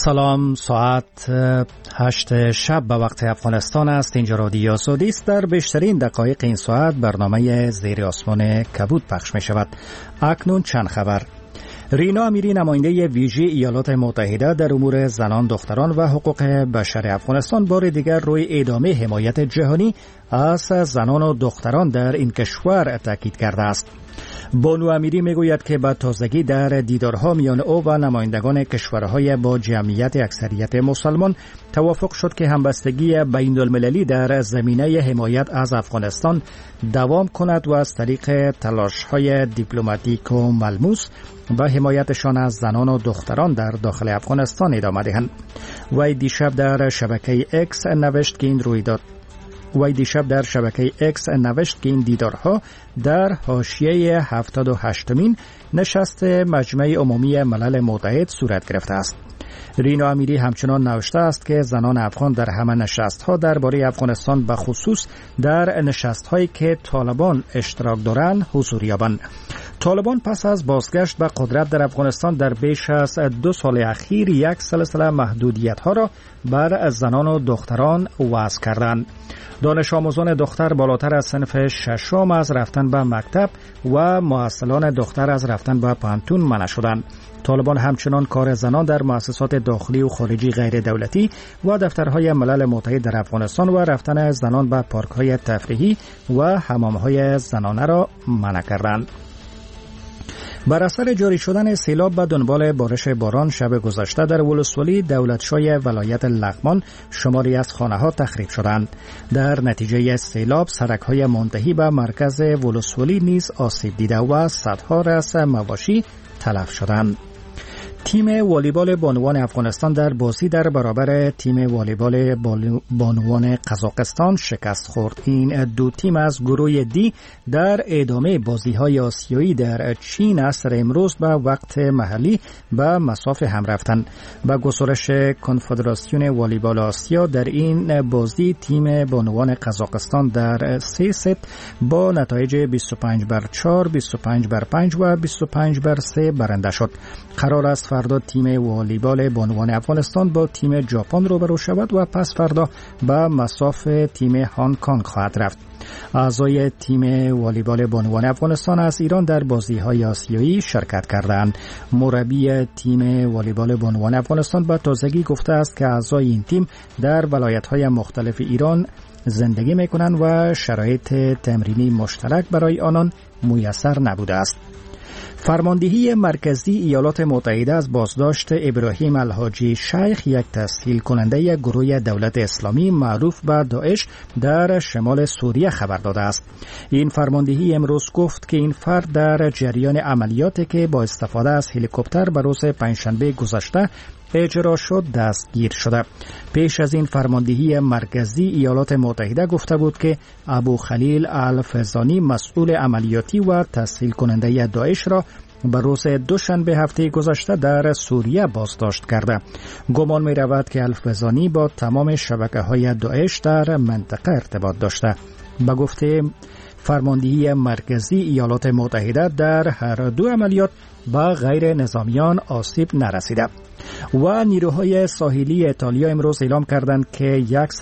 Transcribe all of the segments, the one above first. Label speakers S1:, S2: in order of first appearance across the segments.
S1: سلام، ساعت 8 شب به وقت افغانستان است. اینجا رادیو آزادی است. در بیشترین دقایق این ساعت برنامه زیر آسمان کبود پخش می شود. اکنون چند خبر. رینا امیری، نماینده ویژه ایالات متحده در امور زنان، دختران و حقوق بشر افغانستان، بار دیگر روی ادامه حمایت جهانی از زنان و دختران در این کشور تاکید کرده است. بانو امیری میگوید که با تازگی در دیدارها میان او و نمایندگان کشورهای با جمعیت اکثریت مسلمان توافق شد که همبستگی بین المللی در زمینه حمایت از افغانستان دوام کند و از طریق تلاش‌های دیپلماتیک و ملموس و حمایتشان از زنان و دختران در داخل افغانستان ادامه دهند. وی دیشب در شبکه اکس نوشت که این دیدارها در حاشیه 78مین نشست مجمع عمومی ملل متحد صورت گرفته است. رینا امیری همچنان نوشته است که زنان افغان در همه نشست‌ها درباره افغانستان به خصوص در نشست‌هایی که طالبان اشتراک دارند حضور یابند. طالبان پس از بازگشت به قدرت در افغانستان در بیش از 2 سال اخیر یک سلسله محدودیت‌ها را بر زنان و دختران وضع کردند. دانش آموزان دختر بالاتر از صنف ششم از رفتن به مکتب و محصلان دختر از رفتن به پانتون منع شدند. طالبان همچنان کار زنان در مؤسسات داخلی و خارجی غیر دولتی و دفترهای ملل متحد در افغانستان و رفتن زنان به پارک‌های تفریحی و حمام‌های زنانه را منع کردند. بر اثر جاری شدن سیلاب به دنبال بارش باران شب گذشته در ولسوالی دولتشای ولایت لغمان شماری از خانه‌ها تخریب شدند. در نتیجه سیلاب سرک‌های منتهی به مرکز ولسوالی نیز آسیب دیده و صدها رأس مواشی تلف شدند. تیم والیبال بانوان افغانستان در بازی در برابر تیم والیبال بانوان قزاقستان شکست خورد. این دو تیم از گروه دی در ادامه بازی‌های آسیایی در چین عصر امروز به وقت محلی به مسافه هم رفتند. با گزارش کنفدراسیون والیبال آسیا در این بازی تیم بانوان قزاقستان در 3 ست با نتایج 25-4, 25-5 و 25-3 برنده شد. قرار است فردا تیم والیبال بانوان افغانستان با تیم ژاپن روبرو شود و پس فردا به مسافه تیم هنگ کنگ خواهد رفت. اعضای تیم والیبال بانوان افغانستان از ایران در بازی‌های آسیایی شرکت کردند. مربی تیم والیبال بانوان افغانستان به تازگی گفته است که اعضای این تیم در ولایت‌های مختلف ایران زندگی می‌کنند و شرایط تمرینی مشترک برای آنان میسر نبوده است. فرماندهی مرکزی ایالات متحده از بازداشت ابراهیم الحاجی شیخ، یک تسهیل کننده گروه دولت اسلامی معروف به داعش در شمال سوریه خبر داده است. این فرماندهی امروز گفت که این فرد در جریان عملیاتی که با استفاده از هلیکوپتر به روز پنجشنبه گذشته اجرا شد دستگیر شده. پیش از این فرماندهی مرکزی ایالات متحده گفته بود که ابو خلیل الفزانی مسئول عملیاتی و تسهیل کننده داعش را به روز دوشنبه هفته گذشته در سوریه بازداشت کرده. گمان می رود که الفزانی با تمام شبکه‌های داعش در منطقه ارتباط داشته. به گفته فرماندهی مرکزی ایالات متحده در هر دو عملیات با غیر نظامیان آسیب نرسیده. و نیروهای ساحلی ایتالیا امروز اعلام کردند که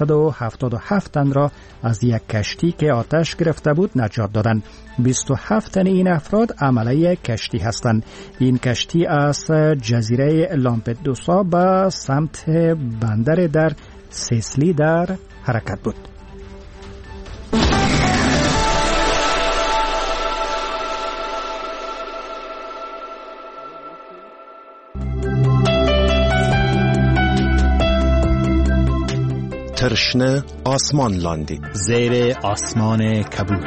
S1: 177 تن را از یک کشتی که آتش گرفته بود نجات دادند. 27 تن این افراد عمله کشتی هستند. این کشتی از جزیره لامپدوسا به سمت بندر در سیسلی در حرکت بود.
S2: ترشنه آسمان لاندی
S1: زیر آسمان کبود.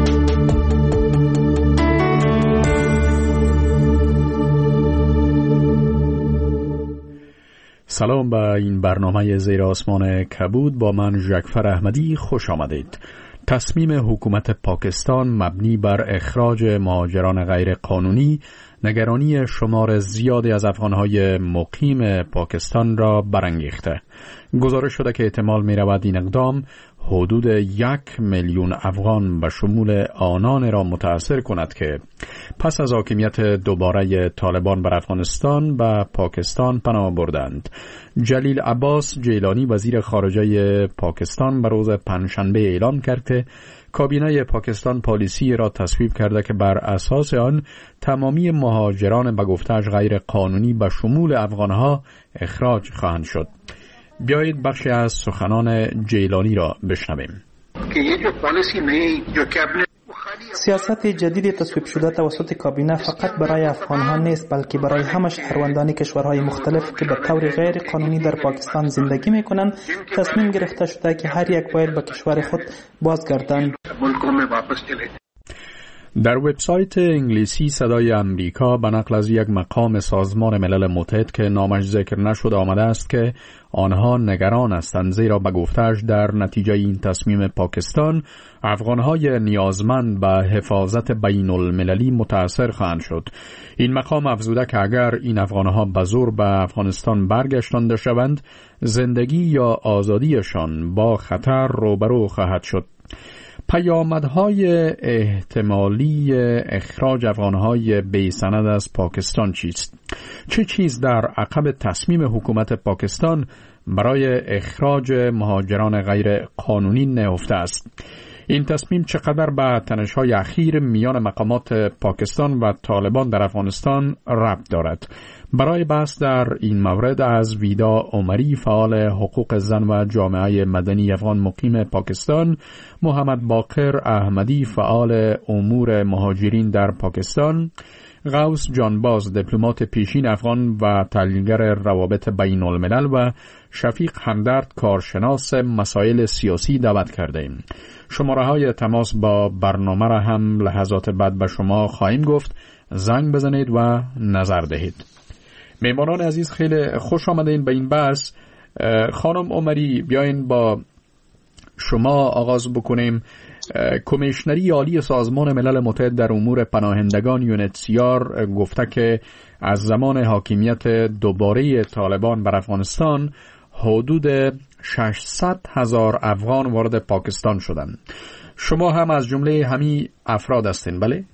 S3: سلام به این برنامه زیر آسمان کبود. با من ژکفر احمدی خوش آمدید. تصمیم حکومت پاکستان مبنی بر اخراج مهاجران غیر قانونی نگرانی شمار زیادی از افغانهای مقیم پاکستان را برانگیخته. گزارش شده که احتمال می رود این اقدام حدود 1 میلیون افغان به شمول آنان را متاثر کند که پس از حاکمیت دوباره طالبان بر افغانستان به پاکستان پناه بردند. جلیل عباس جیلانی وزیر خارجه پاکستان به روز پنجشنبه اعلام کرد که کابینه پاکستان پالیسی را تصویب کرده که بر اساس آن تمامی مهاجران به گفته‌اش غیر قانونی به شمول افغانها اخراج خواهند شد. بیایید بخشی از سخنان جیلانی را بشنویم.
S4: سیاست جدید تصویب شده توسط کابینه فقط برای افغانها نیست، بلکه برای همه شهروندان کشورهای مختلف که به طور غیر قانونی در پاکستان زندگی میکنند تصمیم گرفته شده که هر یک باید به کشور خود بازگردند.
S3: در وبسایت انگلیسی صدای امریکا به نقل از یک مقام سازمان ملل متحد که نامش ذکر نشده آمده است که آنها نگران هستند زیرا به گفته‌اش در نتیجه این تصمیم پاکستان افغانهای نیازمند به حفاظت بین المللی متاثر خواهند شد. این مقام افزوده که اگر این افغانها به زور به افغانستان برگشتانده شوند زندگی یا آزادیشان با خطر روبرو خواهد شد. پیامدهای احتمالی اخراج افغانهای بی‌سند از پاکستان چیست؟ چه چیز در عقب تصمیم حکومت پاکستان برای اخراج مهاجران غیر قانونی نهفته است؟ این تصمیم چقدر به تنش‌های اخیر میان مقامات پاکستان و طالبان در افغانستان ربط دارد؟ برای بحث در این مورد از ویدا عمری فعال حقوق زن و جامعه مدنی افغان مقیم پاکستان، محمد باقر احمدی فعال امور مهاجرین در پاکستان، غوث جانباز دیپلمات پیشین افغان و تحلیلگر روابط بین الملل و شفیق همدرد کارشناس مسائل سیاسی دعوت کردیم. شماره‌های تماس با برنامه را هم لحظات بعد به شما خواهیم گفت. زنگ بزنید و نظر دهید. میمانان عزیز خیلی خوش آمدین به این بحث. خانم عمری بیاین با شما آغاز بکنیم. کمیشنری عالی سازمان ملل متحد در امور پناهندگان UNHCR گفته که از زمان حاکمیت دوباره طالبان بر افغانستان حدود 600,000 افغان وارد پاکستان شدند. شما هم از جمله همین افراد هستین، بله؟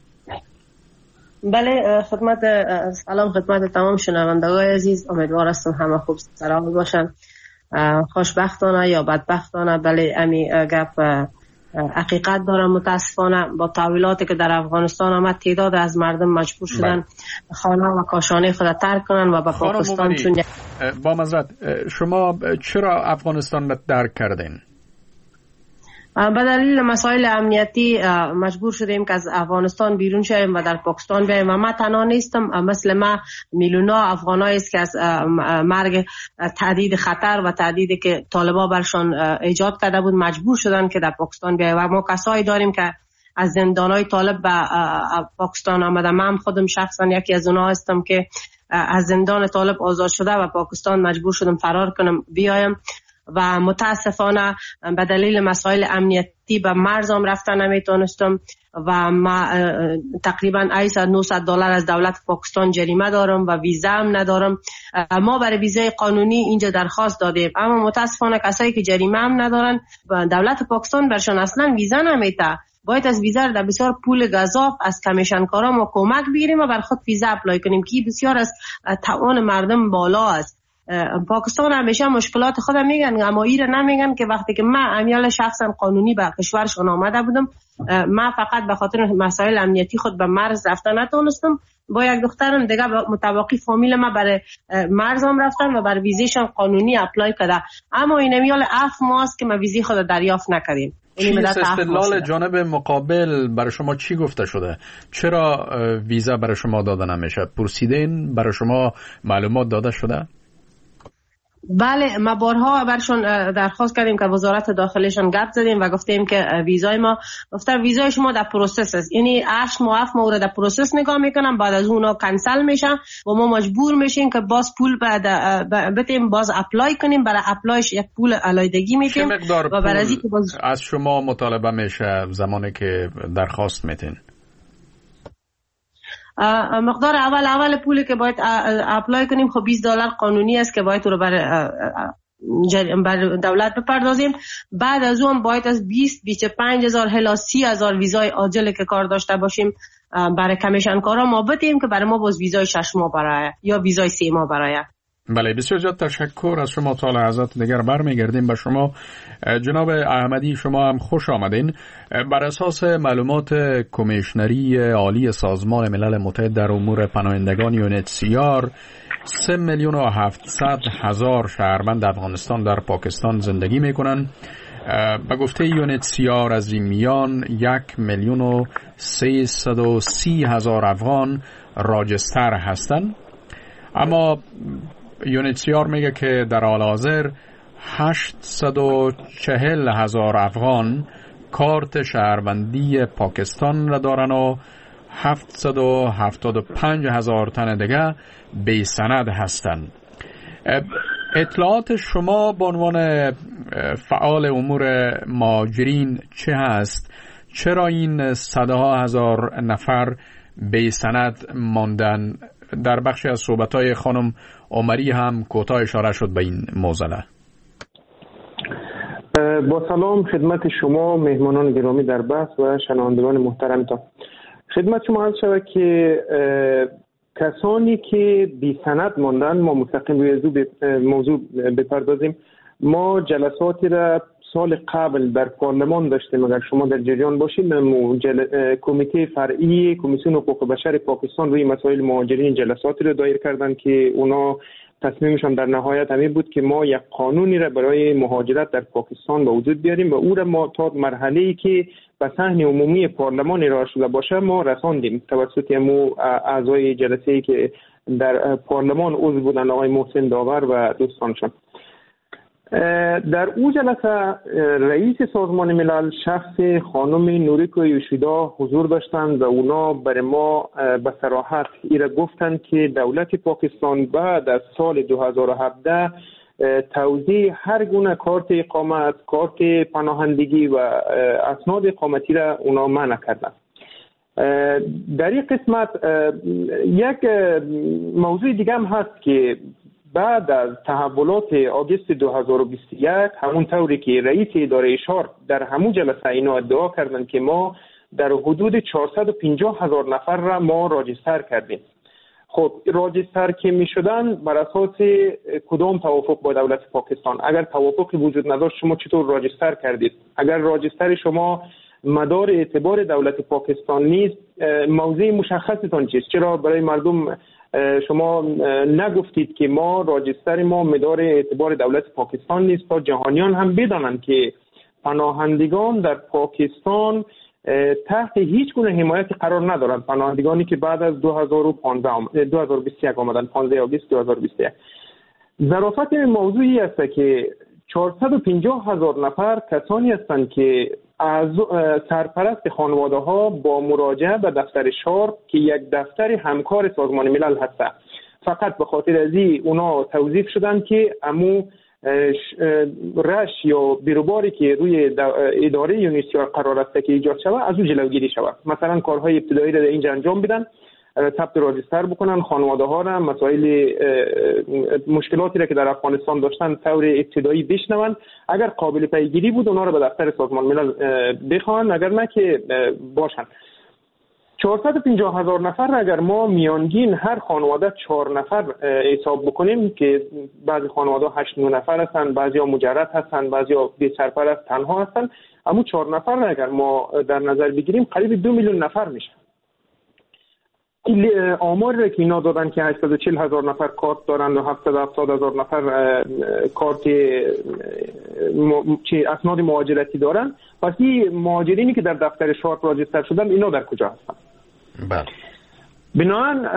S5: بله، سلام خدمت تمام شنوندگان عزیز. امیدوار هستم همه خوب سلامت باشن. خوشبختانه یا بدبختانه بله امی گپ حقیقت دارم. متاسفانه با تحولاتی که در افغانستان آمد تعداد از مردم مجبور شدن خانه و کاشانه خود ترک کنن و به پاکستان چون
S3: با معذرت شما چرا افغانستان را ترک کردین؟
S5: به دلیل مسائل امنیتی مجبور شدیم که از افغانستان بیرون شویم و در پاکستان بیاییم و ما تنها نیستم، مثل ما میلیون‌ها افغانایی است که از مرگ تهدید خطر و تهدیدی که طالبان برشان ایجاد کرده بود مجبور شدن که در پاکستان بیاییم و ما کسایی داریم که از زندانهای طالب به پاکستان آمده. من خودم شخصا یکی از اونها هستم که از زندان طالب آزاد شده و پاکستان مجبور شدم فرار کنم بیایم و متاسفانه به دلیل مسائل امنیتی به مرزم رفتن نمیتونستم و ما تقریبا $900 از دولت پاکستان جریمه دارم و ویزا هم ندارم. ما برای ویزای قانونی اینجا درخواست دادیم اما متاسفانه کسایی که جریمه هم ندارن دولت پاکستان برشان اصلا ویزا نمیده. باید از ویزا در بسیار پول گزاف از کمیشنکارا ما کمک بگیریم و بر خود ویزا اپلای کنیم که بسیار از توان مردم بالا است. پاکستان همیشه مشکلات خود میگن اما ایره نمیگن که وقتی که من امیال شخصا قانونی به کشورشون آمده بودم من فقط به خاطر مسائل امنیتی خود به مرز رفتن نتونستم. با یک دخترم دیگه متواقی فامیل ما برای مرزم رفتن و بر ویزیشان قانونی اپلای کرده اما این امیال 7 ماه است که ما ویزی خود دریافت نکردیم.
S3: چیست استدلال جانب مقابل برای شما چی گفته شده؟ چرا ویزا برای شما داده نمیشه؟ پرسیدین؟ برای شما معلومات داده شده؟
S5: بله، ما بارها برشون درخواست کردیم که وزارت داخلیشان گپ زدیم و گفتیم که ویزای ما ویزای شما در پروسس است، یعنی 8 ماه رو در پروسس نگاه میکنم بعد از اونها کنسل میشن و ما مجبور میشیم که باز پول بدیم باز اپلای کنیم. برای اپلایش یک پول علایدگی میتیم و برای
S3: از شما مطالبه میشه زمانی که درخواست میتین؟
S5: مقدار اول پولی که باید اپلای کنیم خب $20 قانونی است که باید رو برای بر دولت بپردازیم. بعد از اون باید از 25,000 الی 30,000 ویزای عاجل که کار داشته باشیم برای کمیشن کارا ما بدیم که برای ما باز ویزای 6 ماه برای یا ویزای 3 ماه برای.
S3: بله، بسیار زیاد تشکر از شما. تا لحظات دیگر برمیگردیم به شما. جناب احمدی، شما هم خوش آمدین. بر اساس معلومات کمیشنری عالی سازمان ملل متحد در امور پناهندگان UNHCR 3,700,000 شهروند افغانستان در پاکستان زندگی میکنن. به گفته UNHCR از این میان 1,330,000 افغان راجستر هستند. اما UNHCR میگه که در حال حاضر 840,000 افغان کارت شهروندی پاکستان را دارن و 775,000 تن دیگه بی سند هستند. اطلاعات شما به عنوان فعال امور مهاجرین چه هست؟ چرا این صدها هزار نفر بی سند ماندن؟ در بخشی از صحبت‌های خانم عمری هم کوتاه اشاره شد به این موضوع.
S6: با سلام خدمت شما مهمانان گرامی در بحث و شنوندگان محترمتان. خدمت شما عرض شود که کسانی که بی سند ماندن، ما مستقیم روی موضوع بپردازیم. ما جلساتی را سال قبل در پارلمان داشتیم، اگر شما در جریان باشید. کمیته فرعی کمیسیون حقوق بشر پاکستان روی مسائل مهاجرین جلساتی را دایر کردن که اونا تصمیمشان در نهایت همین بود که ما یک قانونی را برای مهاجرت در پاکستان به وجود بیاریم و او را ما تا مرحله‌ای که به صحن عمومی پارلمان ارائه شده باشه ما رساندیم توسط اعضای جلسه‌ای که در پارلمان عضو بودند، آقای محسن داور و دوستانشان. در او جلسه رئیس سازمان ملل شخص خانم نوریکو یوشیدا حضور داشتند و اونا برای ما به صراحت ایره گفتند که دولت پاکستان بعد از سال 2017 توزیع هر گونه کارت اقامت، کارت پناهندگی و اسناد اقامتی را اونا منع کردند. در این قسمت یک موضوع دیگه هم هست که بعد از تحولات آگوست 2021 همون طوری که رئیس اداره اشار در همون جلسه اینا ادعا کردن که ما در حدود 450,000 نفر را ما راجستر کردیم. خب راجستر که می شدن بر اساس کدام توافق با دولت پاکستان؟ اگر توافقی وجود نداشت شما چطور راجستر کردید؟ اگر راجستر شما مدار اعتبار دولت پاکستان نیست، موضوع مشخصتان چیست؟ چرا برای مردم شما نگفتید که ما راجستر ما مدار اعتبار دولت پاکستان نیست تا جهانیان هم بدانند که پناهندگان در پاکستان تحت هیچ گونه حمایت قرار ندارند؟ پناهندگانی که بعد از 2021 آمدن، 15 آگوست 2021. ظرافت این موضوعی است که 450,000 نفر کسانی هستند که از سرپرست خانواده ها با مراجعه به دفتر شارپ که یک دفتر همکار سازمان ملل هست، فقط به خاطر از اونا توظیف شدن که امو رش یا بیروباری که روی اداره یونیسیار قرار است که ایجاد شود از او جلوگیری شود. مثلا کارهای ابتدایی را اینجا انجام بدن، ثبت راجستر بکنن، خانواده ها را مسائل مشکلاتی را که در افغانستان داشتن طور ابتدایی بشنون، اگر قابل پیگیری بود اونا را به دفتر سازمان ملل بخوان، اگر نه که باشن. 450,000 نفر اگر ما میانگین هر خانواده 4 نفر حساب بکنیم که بعضی خانواده 8-9 نفر هستن، بعضیا مجرد هستن، بعضیا بی سرپرست تنها هستن، اما 4 نفر اگر ما در نظر بگیریم قریب 2 میلیون نفر میشن. آمار را که اینا دادن که 840,000 نفر کارت دارن و 770,000 نفر کارت اسناد مهاجرتی دارن، پس این مهاجرینی که در دفتر شارپ راجستر شدن اینا در کجا هستن؟
S3: بله.
S6: بنابراین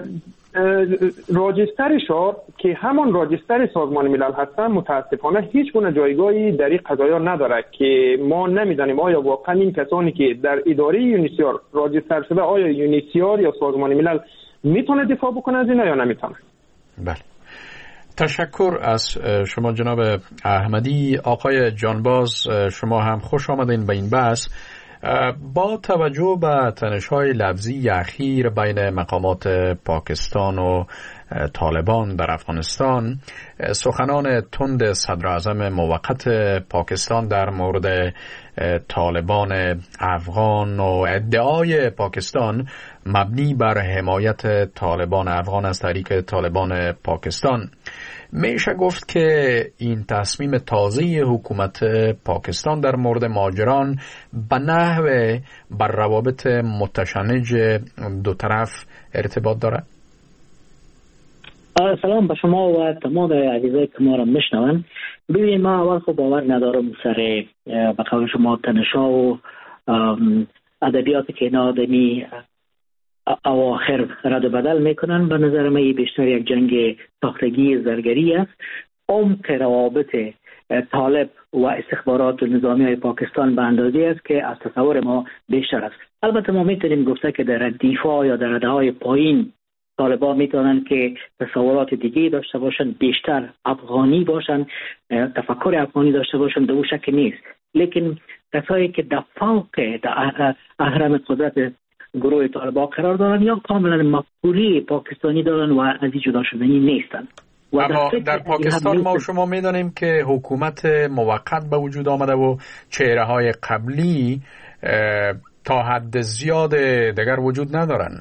S6: راجستر شارپ که همان راجستر سازمان ملل هستن متاسفانه هیچ گونه جایگاهی در این قضایا نداره که ما نمیدانیم آیا واقعا این کسانی که در اداره یونیسیار راجستر شده آیا یونیسیار یا سازمان ملل میتونه دفاع بکنه از اینا یا نمیتونه.
S3: بله. تشکر از شما جناب احمدی. آقای جانباز شما هم خوش آمدین به این بحث. با توجه به تنش‌های لفظی اخیر بین مقامات پاکستان و طالبان در افغانستان، سخنان تند صدراعظم موقت پاکستان در مورد طالبان افغان و ادعای پاکستان مبنی بر حمایت طالبان افغان از طریق طالبان پاکستان، میشه گفت که این تصمیم تازه حکومت پاکستان در مورد مهاجران به نحو بر روابط متشنج دو طرف ارتباط داره؟
S7: سلام به شما و تمام عزیزایی که ما را میشنون. ببینید، ما اول خب باور ندارم سر به قول شما تنشا و ادبیاتی که اینا آدمی اواخر رد و بدل میکنن. به نظر من بیشتر یک جنگ ساختگی زرگری است. عمق روابط طالب و استخبارات و نظامی های پاکستان به اندازه است که از تصور ما بیشتر است. البته ما میتونیم گفته که در دفاع یا در رده های پایین طالبان میتونن که تصورات دیگه داشته باشن، بیشتر افغانی باشن، تفکر افغانی داشته باشن، دو شک نیست. لیکن کسایی که در فوق در اهرم قدرت گروه طالبان قرار دارن یا کاملا مفکوری پاکستانی دارن و از این جدا شدنی نیستن.
S3: اما در پاکستان ما و شما میدانیم که حکومت موقت به وجود آمده و چهره های قبلی تا حد زیاد دیگر وجود ندارن.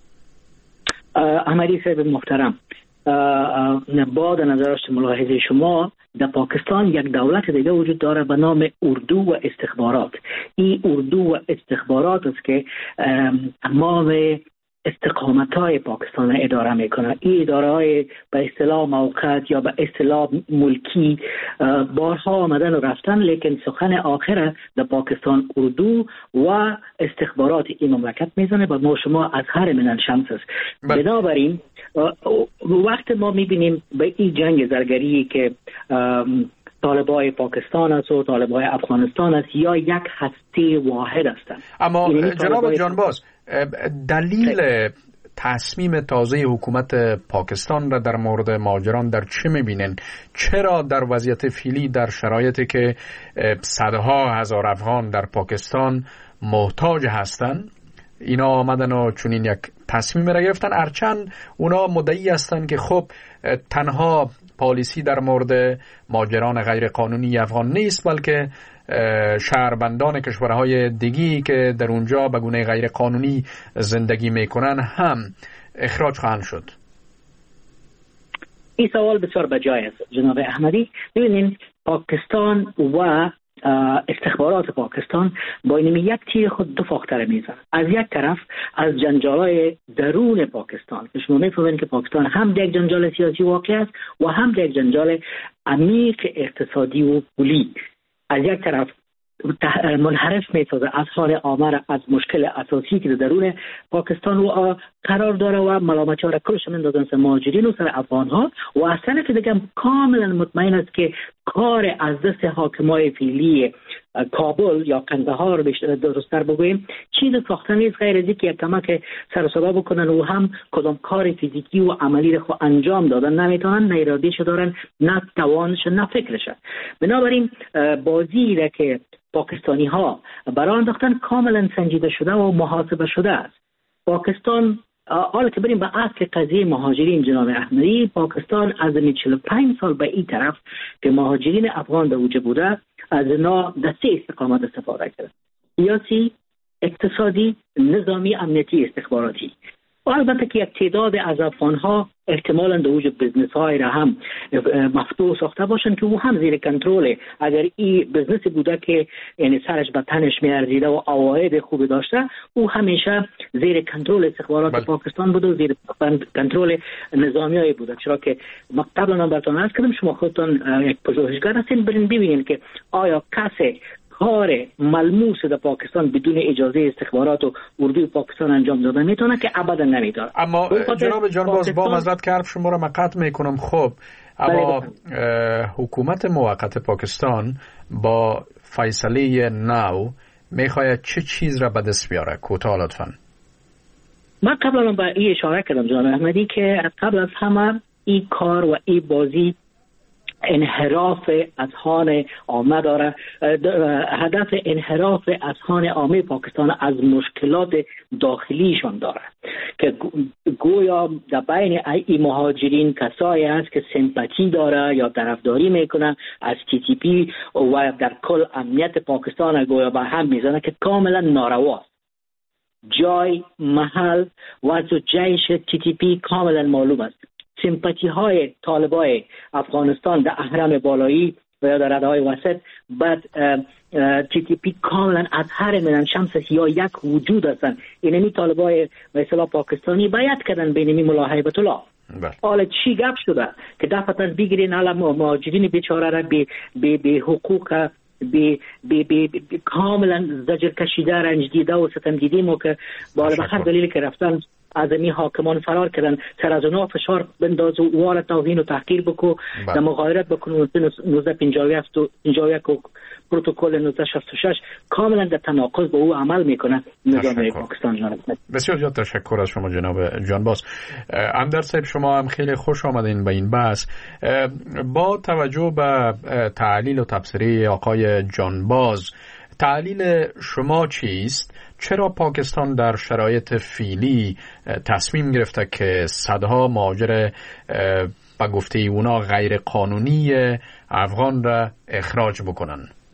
S7: احمدی صاحب محترم، با در نظر ملاحظه شما، در پاکستان یک دولت دیگه وجود داره به نام اردو و استخبارات. این اردو و استخبارات است که تمام استقامت‌های پاکستان اداره میکنه. این اداره‌های به اصطلاح موقت یا به اصطلاح ملکی بارها آمدن و رفتن، لیکن سخن آخر در پاکستان اردو و استخبارات این مملکت میزنه و ما شما از هر من الشمس است. بنابراین وقت ما میبینیم به این جنگ زرگری که طالبای پاکستان است و طالبای افغانستان است یا یک هسته واحد هستند.
S3: اما جناب جانباز، دلیل تصمیم تازه حکومت پاکستان را در مورد مهاجران در چه میبینن؟ چرا در وضعیت فعلی در شرایطی که صدها هزار افغان در پاکستان محتاج هستند اینا آمدن و چنین یک تصمیم را گرفتن؟ هرچند اونا مدعی هستند که خب تنها پالیسی در مورد مهاجران غیر قانونی افغان نیست، بلکه شهروندان کشورهای دیگی که در اونجا به گونه غیر قانونی زندگی میکنن هم اخراج خواهند شد.
S7: این سوال بسیار بجای است جناب احمدی. ببینید، پاکستان و استخبارات پاکستان با این یک تیر خود دو فاختر میزن. از یک طرف از جنجالای درون پاکستان، شما میفهمید که پاکستان هم یک جنجال سیاسی واقع است و هم یک جنجال عمیق اقتصادی و پولی. از یک طرف منحرف می‌سازه از حال عامه از مشکل اساسی که درون پاکستان و قرار داره و ملامت‌ها را کلش میندازن سر مهاجرین و سر افغان‌ها، و از طرف دیگه کاملا مطمئن است که کار از دست حاکمای فعلی کابل یا قندهار درست‌تر بگوییم چیز ساختن نیست غیر از اینکه یک کمک سر و صدا بکنن و هم کدام کار فیزیکی و عملی رو انجام دادن نمیتونن، نه اراده‌اش دارن، نه توانش، نه فکرش. بنابراین بازی را که پاکستانی ها برای انداختن کاملا سنجیده شده و محاسبه شده است. پاکستان، حالا که بریم به اصل قضیه مهاجرین جناب احمدی، پاکستان از 45 سال به این طرف که مهاجرین افغان به وجود بوده از اینا در 3 استقامت استفاده کرده: سیاسی، اقتصادی، نظامی، امنیتی، استخباراتی. و البته که یک تعداد از افغان‌ها احتمالاً در وجود بزنس‌های را هم مفتوح ساخته باشند که او هم زیر کنترل، اگر این بزنس بوده که یعنی سرش به تنش می‌ارزیده و عواید خوبی داشته، او همیشه زیر کنترل استخبارات پاکستان بوده و زیر کنترل نظامی‌های بوده. چرا که ما قبلا براتون عرض کردم، شما خودتون یک پژوهشگر هستین، برین ببینید که آیا کسی کار ملموس در پاکستان بدون اجازه استخبارات و اردوی پاکستان انجام دادن میتونه که ابدا نمیتونه.
S3: اما جناب جانباز، با معذرت که حرف شما را قطع میکنم، خب اما حکومت موقت پاکستان با فیصله نو میخواید چه چیز را به دست بیاره؟ کوتاه لطفاً.
S7: من قبلا به این اشاره کردم جناب احمدی که قبل از همه این کار و این بازی انحراف اذهان عامه داره. هدف انحراف اذهان عامه پاکستان از مشکلات داخلیشان داره که گویا در بین این مهاجرین کسایی است که سمپاتی داره یا طرفداری میکنه از TTP و در کل امنیت پاکستان گویا به هم میزنه که کاملا نارواست. جای محل و جایش TTP کاملا معلوم است. سمپاتی های طالبای افغانستان در اهرم بالایی و یا در رده‌های وسط بعد TTP کاملا از هر میدان شمس یا یک وجود هستند. اینمی طالبای به اصطلاح پاکستانی بیعت کردن بین می ملا هیبت الله. حالا چی گپ شده که دفعه از بگیرین حالا مهاجرین بیچاره را به حقوق کاملا زجر کشیده رنج دیده و ستم دیدیم و که به هر دلیلی که رفتن از این حاکمان فرار کردن سر از اونها فشار بنداز و وارد توهین و تحقیر بکو در مغایرت بکنو 1951 و پروتکل 1966 کاملا در تناقض با او عمل میکنه نظام پاکستان. جناب
S3: بسیار زیاد تشکر از شما جناب جانباز. امدر صاحب شما هم خیلی خوش آمدین به این بحث. با توجه به تحلیل و تبصره آقای جانباز، تحلیل شما چیست؟ چرا پاکستان در شرایط فعلی تصمیم گرفته که صدها مهاجر به گفته اونا غیر قانونی افغان را اخراج بکنن؟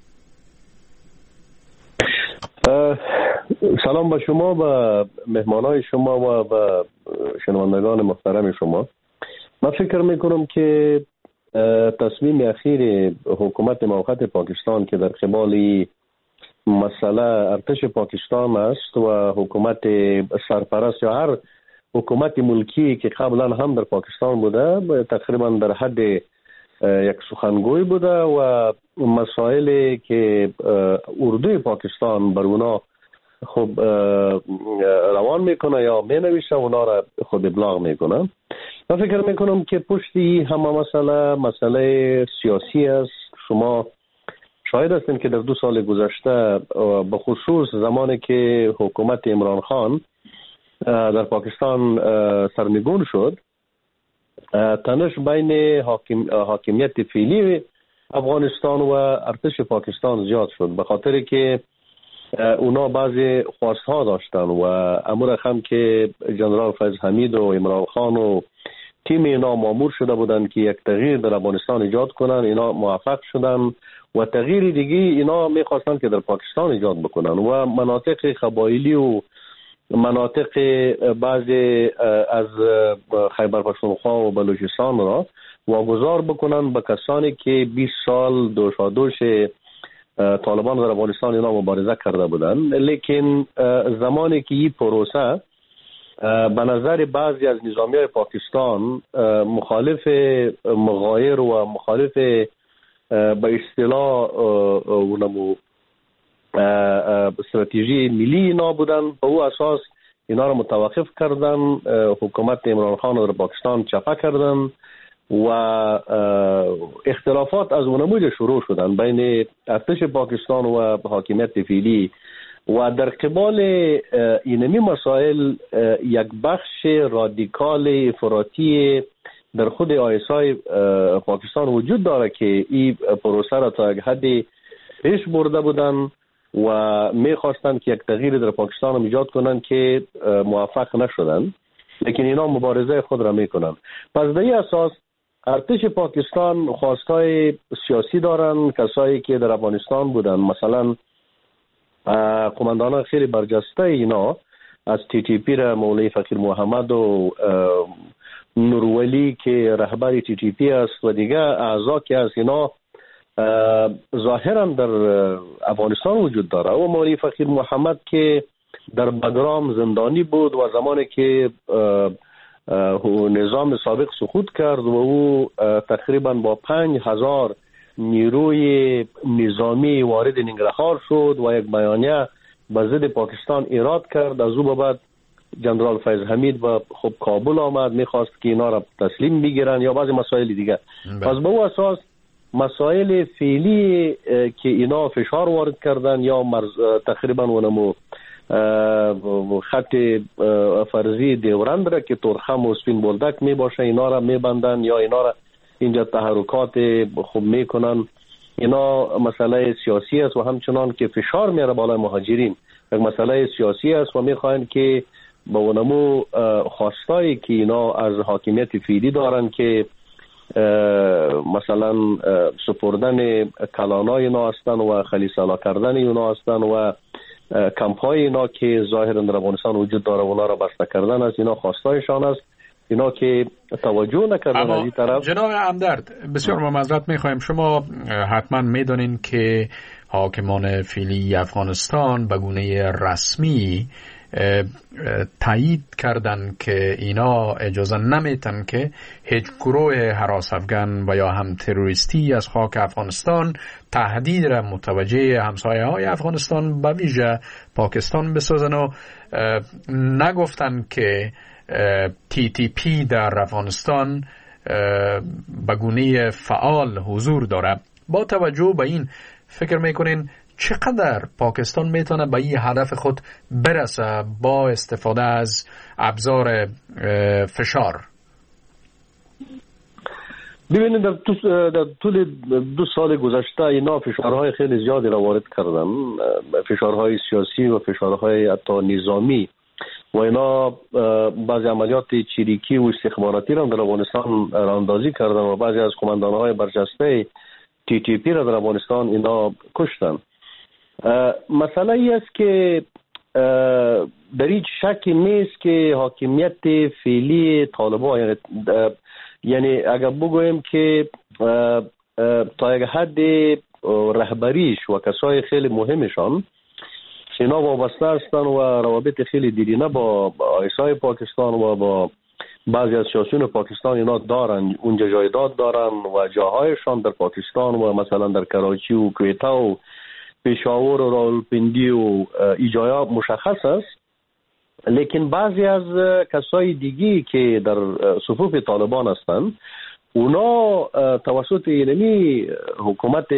S8: سلام به شما و مهمانای شما و شنوندگان محترم شما. من فکر میکنم که تصمیم اخیر حکومت موقت پاکستان که در قبال مسئله ارتش پاکستان است و حکومت سرپرست یا هر حکومت ملکی که قبلا هم در پاکستان بوده تقریبا در حد یک سخنگوی بوده و مسائلی که اردوی پاکستان بر اونا خب روان میکنه یا مینویسه اونا را خود ابلاغ میکنه. من فکر میکنم که پشتی همه مسئله سیاسی است. شما شاهد هستین که در 2 سال گذشته به خصوص زمانی که حکومت عمران خان در پاکستان سرنگون شد، تنش بین حاکمیت فعلی افغانستان و ارتش پاکستان زیاد شد، به خاطر که اونا بعضی خواستها داشتن و امور هم که جنرال فیض حمید و عمران خان و تیم اینا مامور شده بودن که یک تغییر در افغانستان ایجاد کنن. اینا موفق شدن و تغییر دیگه اینا میخواستن که در پاکستان ایجاد بکنن و مناطق قبایلی و مناطق بعضی از خیبر پختونخوا و بلوچستان را واگذار بکنن به کسانی که 20 سال دوش طالبان در افغانستان اینا مبارزه کرده بودن. لیکن زمانی که این پروسه به نظر بعضی از نظامیای پاکستان مخالف مغایر و مخالف به اصطلاح اونمو استراتژی ملی اینا بودن، به او اساس اینا را متوقف کردن. حکومت عمران خان در پاکستان چپه کردن و اختلافات از اونموج شروع شدن بین ارتش پاکستان و حاکمیت فعلی و در قبال اینمی مسائل یک بخش رادیکال افراطی در خود آیسای پاکستان وجود داره که این پروسه را تا یک حدی پیش برده بودن و میخواستن که یک تغییر در پاکستان ایجاد کنن که موفق نشدن، لیکن اینا مبارزه خود را میکنن. پس در این اساس ارتش پاکستان خواستای سیاسی دارن، کسایی که در افغانستان بودن، مثلا قماندانان خیلی برجسته اینا از TTP را مولوی فقیر محمد و نورولی که رهبر TTP است و دیگه اعضا که از اینا ظاهرا در افغانستان وجود داره و مولوی فقیر محمد که در بگرام زندانی بود و زمانی که نظام سابق سقوط کرد و او تقریبا با 5000 نیروی نظامی وارد ننگرهار شد و یک بیانیه به ضد پاکستان ایراد کرد. از او به بعد جنرال فیض حمید و خب کابل آمد، میخواست که اینا را تسلیم بگیرن یا بعضی مسائل دیگه. پس به او اساس مسائل فعلی که اینا فشار وارد کردن یا تقریبا اونمو خط فرضی دیورند را که تورخم و سپین بولدک می باشه اینا را می بندن یا اینا را اینجا تحرکات خوب میکنن. اینا مسئله سیاسی است و همچنان که فشار میاره بالای مهاجرین، یک مسئله سیاسی است و میخواین که با اونمو خواستایی که اینا از حاکمیت فعلی دارن که مثلا سپردن کلانای اینا هستن و خلیسالا کردن اینا هستن و کمپای اینا که ظاهرا در افغانستان وجود داره اونا را بسته کردن است. اینا خواستایشان است، اینا که توجه نکردن از این طرف.
S3: جناب همدرد بسیار معذرت میخوایم، شما حتما میدونین که حاکمان فعلی افغانستان به گونه رسمی تایید کردن که اینا اجازه نمیتن که هیچ گروه هراس افغان و یا هم تروریستی از خاک افغانستان تهدید را متوجه همسایه های افغانستان به ویژه پاکستان بسازن و نگفتن که TTP در افغانستان به گونه فعال حضور داره. با توجه به این فکر میکنین چقدر پاکستان میتونه به این هدف خود برسه با استفاده از ابزار فشار؟
S8: ببینید در طول 2 سال گذشته اینا فشارهای خیلی زیادی را وارد کردن، فشارهای سیاسی و فشارهای حتی نظامی و اینا بعضی عملیات چریکی و استخباراتی را در افغانستان راندازی کردن و بعضی از قماندانهای برجسته TTP را در افغانستان اینا کشتن. مسئله ای است که در هیچ شکی نیست که حاکمیت فعلی طالبان یعنی اگر بگویم که تا یک حد رهبریش و کسای خیلی مهمشان اینا وابسته هستن و روابط خیلی دیرینه با آیسای پاکستان و با بعضی از سیاسیون پاکستان اینا دارن، اونجا جایداد دارن و جاهایشان در پاکستان و مثلا در کراچی و کویتا و پشاور و راولپندی و ایجایا مشخص است. لیکن بعضی از کسای دیگی که در صفوف طالبان هستند اونا توسط اینمی حکومت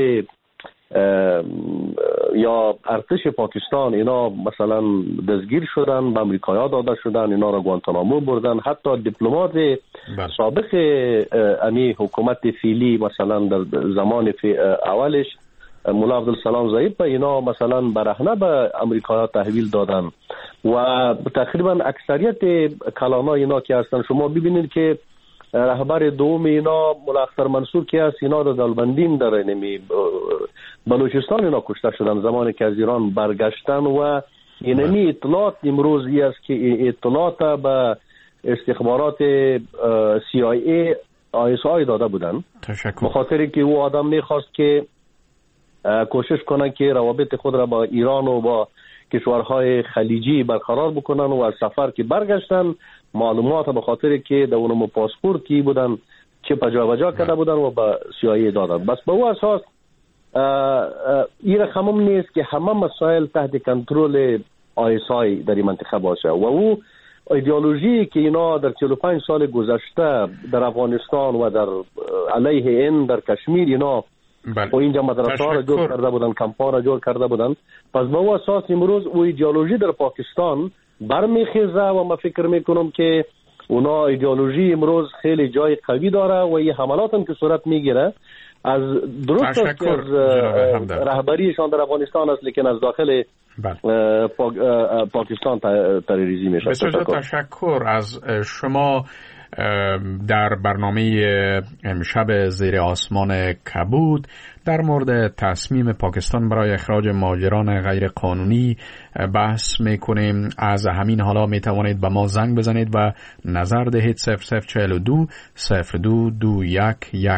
S8: یا ارتش پاکستان اینا مثلا دستگیر شدن، به امریکایا داده شدن، اینا را گوانتانامو بردن. حتی دیپلمات سابق امی حکومت فعلی مثلا در زمان اولش مولا عبدالسلام ضعیف اینا مثلا برهنه به امریکایا تحویل دادن و تقریبا اکثریت کلانا اینا که هستن شما ببینید که رهبر دوم اینا مولا اختر منصور که هست اینا در دلبندین در اینمی بلوچستان اینا کشته شدن زمانی که از ایران برگشتن و اینمی اطلاعات امروزی است که اطلاعات به استخبارات CIA ISI داده بودن بخاطری که او آدم میخواست که کوشش کنن که روابط خود را با ایران و با کشورهای خلیجی برقرار بکنن و از سفر که برگشتن معلومات به خاطر که در اونم پاسپورتی بودن چه پجا کرده بودن و به CIA دادن. بس به او اساس این رقم نیست که همه مسائل تحت کنترل ISI در این منطقه باشه و او ایدئولوژی که اینا در 45 سال گذشته در افغانستان و در علیه این در کشمیر اینا و اینجا مدرسه ها را جور کرده بودن، کمپا را جور کرده بودن. پس به او اساس امروز او ایدئولوژی در پاکستان برمیخیزه و من فکر میکنم که اونا ایدئولوژی امروز خیلی جای قوی داره و این حملات هم که صورت میگیره از درست است که از رهبریشان در افغانستان است لیکن از داخل پاکستان تروریسم میشه.
S3: بسیار تشکر از شما. در برنامه امشب زیر آسمان کبود در مورد تصمیم پاکستان برای اخراج مهاجران غیر قانونی بحث میکنیم. از همین حالا میتوانید به ما زنگ بزنید و نظر دهید. 0042 0221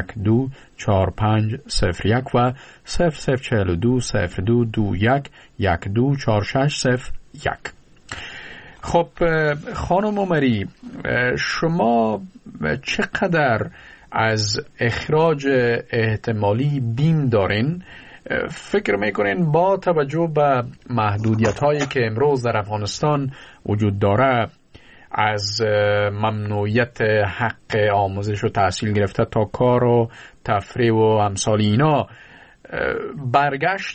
S3: 124501 و 0042 0221 124601. خب خانم عمری، شما چقدر از اخراج احتمالی بیم دارین؟ فکر میکنین با توجه به محدودیت هایی که امروز در افغانستان وجود داره از ممنوعیت حق آموزش و تحصیل گرفته تا کار و تفریح و امثال اینا، برگشت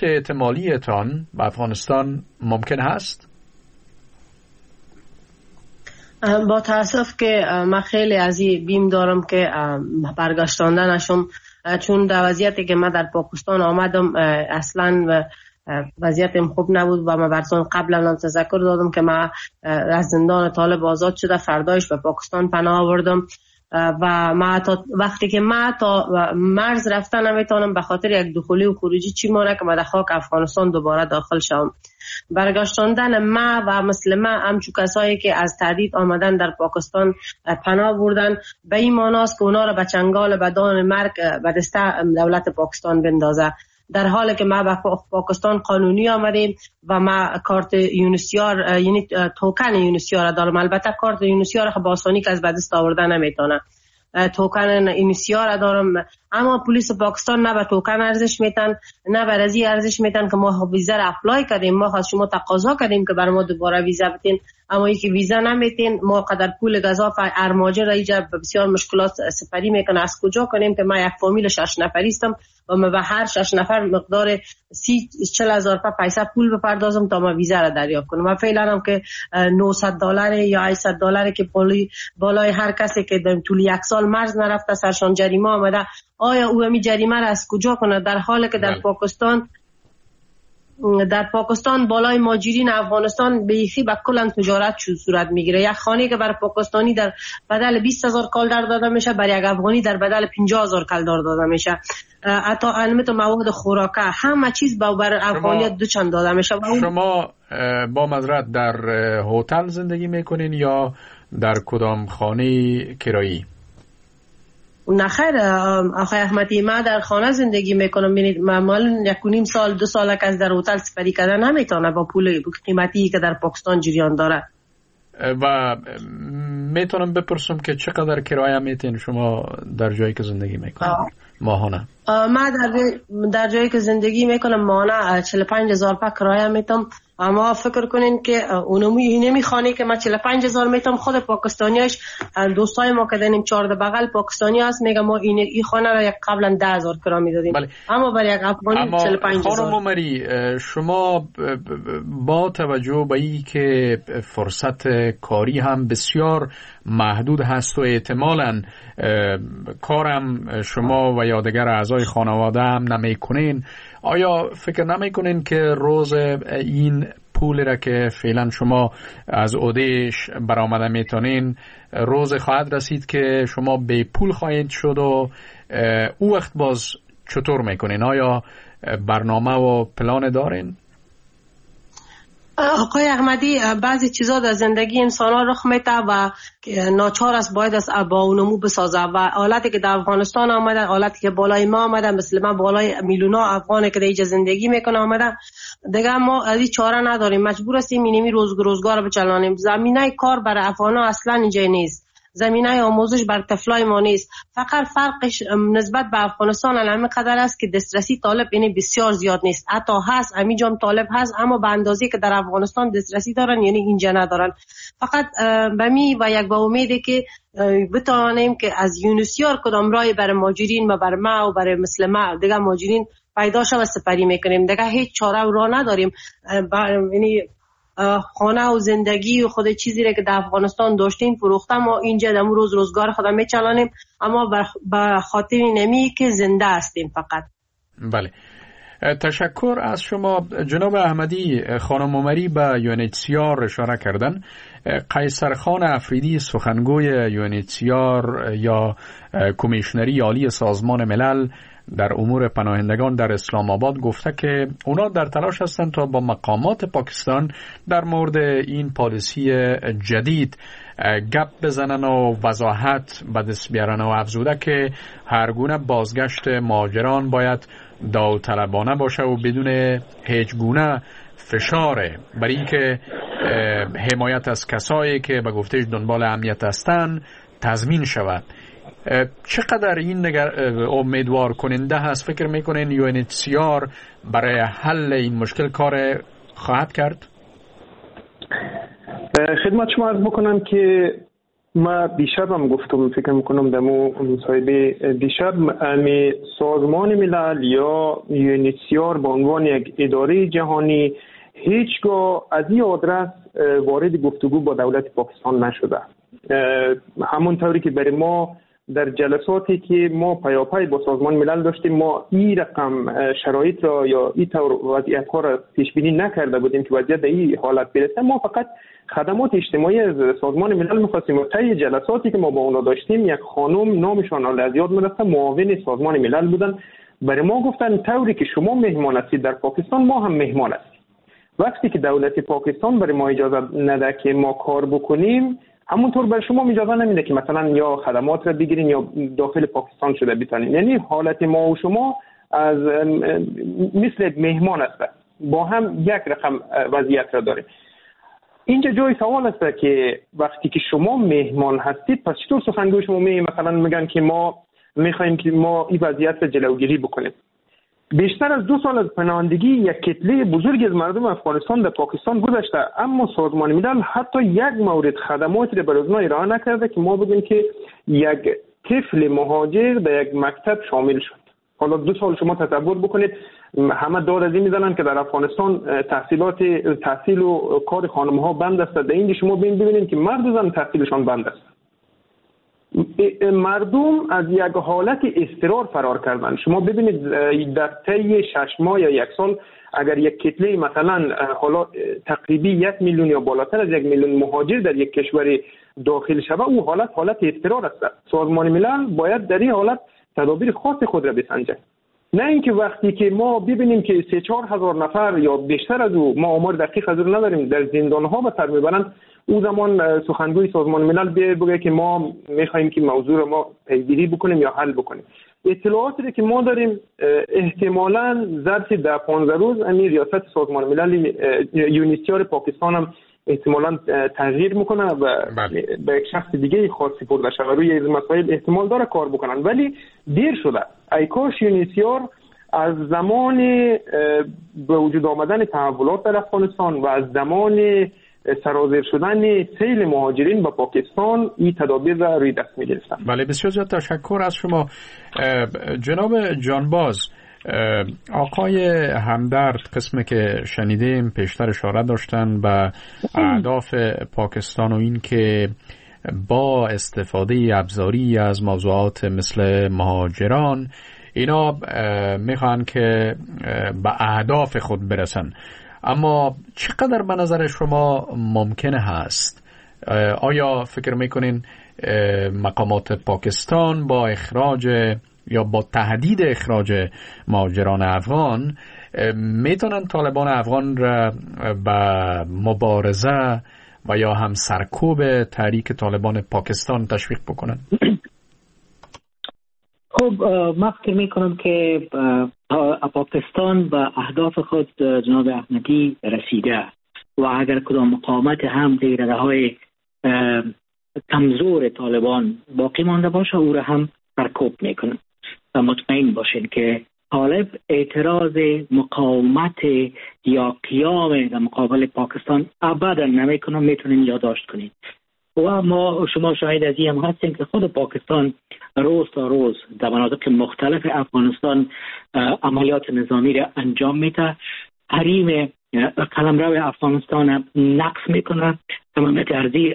S3: احتمالیتان به افغانستان ممکن هست؟
S5: با تاسف که من خیلی از این بیم دارم که برگشتانده نشم، چون در وضعیتی که من در پاکستان آمدم اصلا وضعیتم خوب نبود و من براتون قبلا تذکر دادم که من از زندان طالب آزاد شده، فردایش به پاکستان پناه آوردم و ما تا وقتی که ما تا مرز رفتن نمیتونم به خاطر یک دخولی و خروجی چی مانه که ما در خاک افغانستان دوباره داخل شوم. برگشتاندن ما و مثل ما همچو کسایی که از تهدید آمدن در پاکستان پناه بردن به این معناست که اونا را به چنگال بدان مرگ به دست دولت پاکستان بندازه، در حالی که ما به پاکستان قانونی آمدیم و ما کارت یونسیار یعنی توکن یونسیار دارم. البته کارت یونسیار با آسانی که از به دست آوردن نمیتونه، توکن یونسیار دارم، اما پلیس پاکستان نه به توکن ارزش میتن نه به رضی ارزش میتن که ما ویزا را اپلای کردیم، ما از شما تقاضا کردیم که بر ما دوباره ویزا بدین، اما اینکه ویزا نمیتین، ما قدر پول گزاف ارماجر ایجا بسیار مشکلات سپری میکنه. از کجا کنیم که ما یک فامیل 6 نفری هستم و ما به هر 6 نفر مقدار 30-40,000 پیسه پول بپردازم تا ما ویزا را دریافت کنم. و فعلا هم که $900 یا $800 که بالای هر کسی که در طول یک سال مرز نرفته سرشان جریمه آمده، آیا او همی جریمه را از کجا کنه، در حالی که در پاکستان بالای مهاجرین افغانستان بیخی به کلا تجارت صورت میگیره. یک خانه که بر پاکستانی در بدل 20,000 کالر داده میشه، بر یک افغانی در بدل 50,000 کالر داده میشه. حتی علمت مواد خوراکه همه چیز بر افغانی دو چند داده میشه.
S3: شما با معذرت در هتل زندگی میکنین یا در کدام خانه کرایی؟
S5: نه خیر آقای احمدی، ما در خانه زندگی میکنم. ببینید معمولا 1.5 سال 2 سال که از در هتل سپری کردن نمیتونه با پول قیمتی که در پاکستان جریان داره.
S3: و میتونم بپرسم که چقدر کرایه میتین شما در جایی که زندگی میکنید ماهانه؟
S5: ما در جایی که زندگی میکنم ماهانه 45,000 کرایه میتم. اما فکر کنین که اونمی نمیخوانی که ما 45,000 میتم، خود پاکستانیاش دوستای ما که داریم 14 بغل پاکستانی هست میگه ما این خانه را یک قبلا 10,000 کرایه میدادیم. اما برای یک افغانی 45,000.
S3: خانم عمری، شما با توجه به این که فرصت کاری هم بسیار محدود هست و احتمالاً کارم شما و یا دیگر اعضای خانواده هم نمیکنین، آیا فکر نمیکنین که روز این پول را که فعلا شما از عهدهش برآمده میتونین روز خواهد رسید که شما به پول خواهید شد و او وقت باز چطور میکنین؟ آیا برنامه و پلان دارین؟
S5: آقای احمدی، بعضی چیزا در زندگی انسان ها رخ میده و ناچار است باید از با اونمو بسازه و حالتی که در افغانستان آمده، حالتی که بالای ما آمده، مثل من بالای میلیونا افغانی که در اینجا زندگی میکنه آمده، دیگه ما از این چاره نداریم، مجبور هستیم اینمی روزگار بچلانیم. زمینه کار برای افغانا اصلا اینجا نیست، زمینه آموزش بر طفلای ما نیست. فقط فرقش نسبت به افغانستان علامه قدر است که دسترسی طالب یعنی بسیار زیاد نیست. حتی هست همینجا هم طالب هست، اما به اندازه‌ای که در افغانستان دسترسی دارن یعنی اینجا ندارن. فقط بمی و یک با امیده که بتوانیم که از یونسیار کدام رای برای مهاجرین و برای ما و برای مثل ما دیگه مهاجرین پیدا شود سپری میکنیم. دیگه هیچ چاره و راه نداریم. یعنی خانه و زندگی و خود چیزی را که در افغانستان داشتیم فروختم و اینجا در روزگار خودم میچلانیم، اما به خاطر نمی که زنده هستیم فقط.
S3: بله، تشکر از شما جناب احمدی. خانم عمری به UNHCR اشاره کردن. قیصرخان افریدی سخنگوی UNHCR یا کمیشنری عالی سازمان ملل در امور پناهندگان در اسلام آباد گفته که اونا در تلاش هستند تا با مقامات پاکستان در مورد این پالیسی جدید گپ بزنن و وضاحت به دست بیارن و افزوده که هر گونه بازگشت مهاجران باید داوطلبانه باشه و بدون هیچ گونه فشاره برای اینکه حمایت از کسایی که به گفتهش دنبال امنیت هستند تضمین شود. چقدر این امیدوار کننده هست؟ فکر میکنین UNHCR برای حل این مشکل کار خواهد کرد؟
S6: خدمت شما عرض بکنم که ما دیشب هم گفتم، فکر میکنم در مصاحبه دیشب سازمان ملل یا UNHCR به عنوان یک اداره جهانی هیچگاه از این آدرس وارد گفتگو با دولت پاکستان نشده. همونطوری که برای ما در جلساتی که ما پیاپی با سازمان ملل داشتیم، ما این رقم شرایط را یا این طور وضعیت ها را پیش بینی نکرده بودیم که وضعیت به این حالت برسه. ما فقط خدمات اجتماعی از سازمان ملل می‌خواستیم و طی جلساتی که ما با اونا داشتیم یک خانم نامشان از یاد میرفته معاون سازمان ملل بودن. برای ما گفتن طوری که شما مهمان هستید در پاکستان ما هم مهمان هستیم. وقتی که دولت پاکستان برای ما اجازه نده که ما کار بکنیم، همونطور برای شما اجازه نمیده که مثلا یا خدمات را بگیرین یا داخل پاکستان شده بتانین. یعنی حالت ما و شما از مثل مهمان است، با هم یک رقم وضعیت را داریم. اینجا جای سوال است که وقتی که شما مهمان هستید پس چطور سخنگوی شما مثلا میگن که ما میخوایم که ما این وضعیت را جلوگیری بکنیم. بیشتر از 2 سال از پناهندگی یک کتله بزرگی از مردم افغانستان در پاکستان گذشته، اما سازمان ملل حتی یک مورد خدماتی را برای اونها ارائه نکرده که ما بگیم که یک طفل مهاجر در یک مکتب شامل شد. حالا 2 سال شما تصور بکنید، همه داد از این میزنن که در افغانستان تحصیل و کار خانم‌ها بند است. در اینجا شما ببینید که مرد و زن تحصیلشان بند است. مردم از یک حالت اضطرار فرار کردن. شما ببینید در طی 6 ماه یا 1 سال اگر یک کتله مثلا حالا تقریبی 1 میلیون یا بالاتر از 1 میلیون مهاجر در یک کشور داخل شود، او حالت اضطرار است. سازمان ملل باید در این حالت تدابیر خاص خود را بسنجد. نه اینکه وقتی که ما ببینیم که 3-4 هزار نفر یا بیشتر از او، ما آمار دقیق از اون نداریم، در زندان‌ها به سر میبرند، او زمان سخنگوی سازمان ملل بگه که ما میخوایم که موضوع رو ما پیگیری بکنیم یا حل بکنیم. اطلاعاتی که ما داریم احتمالاً ظرف 10-15 روز امیر ریاست سازمان ملل یونیسیار پاکستان هم احتمالاً تغییر میکنه و به یک شخص دیگه خاصی برده شود. روی این مسائل احتمال داره کار بکنن، ولی دیر شده. ای کاش یونیسیار از زمان به وجود آمدن تحولات در افغانستان و از زمان سرازیر شدن سیل مهاجرین به پاکستان این تدابیر را روی دست می‌گرفتن.
S3: بله، بسیار زیاد تشکر از شما جناب جانباز. آقای همدرد قسمی که شنیدیم پیشتر اشاره داشتن به اهداف پاکستان و این که با استفاده ابزاری از موضوعات مثل مهاجران اینا میخوان که به اهداف خود برسن. اما چقدر به نظر شما ممکنه هست؟ آیا فکر میکنین مقامات پاکستان با اخراج یا با تهدید اخراج مهاجران افغان میتونن طالبان افغان را به مبارزه و یا هم سرکوب تحریک طالبان پاکستان تشویق بکنن؟
S7: خب من فکر میکنم که پاکستان به اهداف خود جناب احمدی رسیده و اگر کدام مقاومت هم در رده‌های کمزور طالبان باقی مانده باشه او را هم سرکوب میکنن. و مطمئن باشین که طالب اعتراض مقاومت یا قیام در مقابل پاکستان ابدا نمیکنه. میتونین یادداشت کنید. و ما شما شاهد از این هم هستیم که خود پاکستان روز تا روز در مناطق مختلف افغانستان عملیات نظامی را انجام میده. حریم قلمرو افغانستان نقض میکنه، تمامیت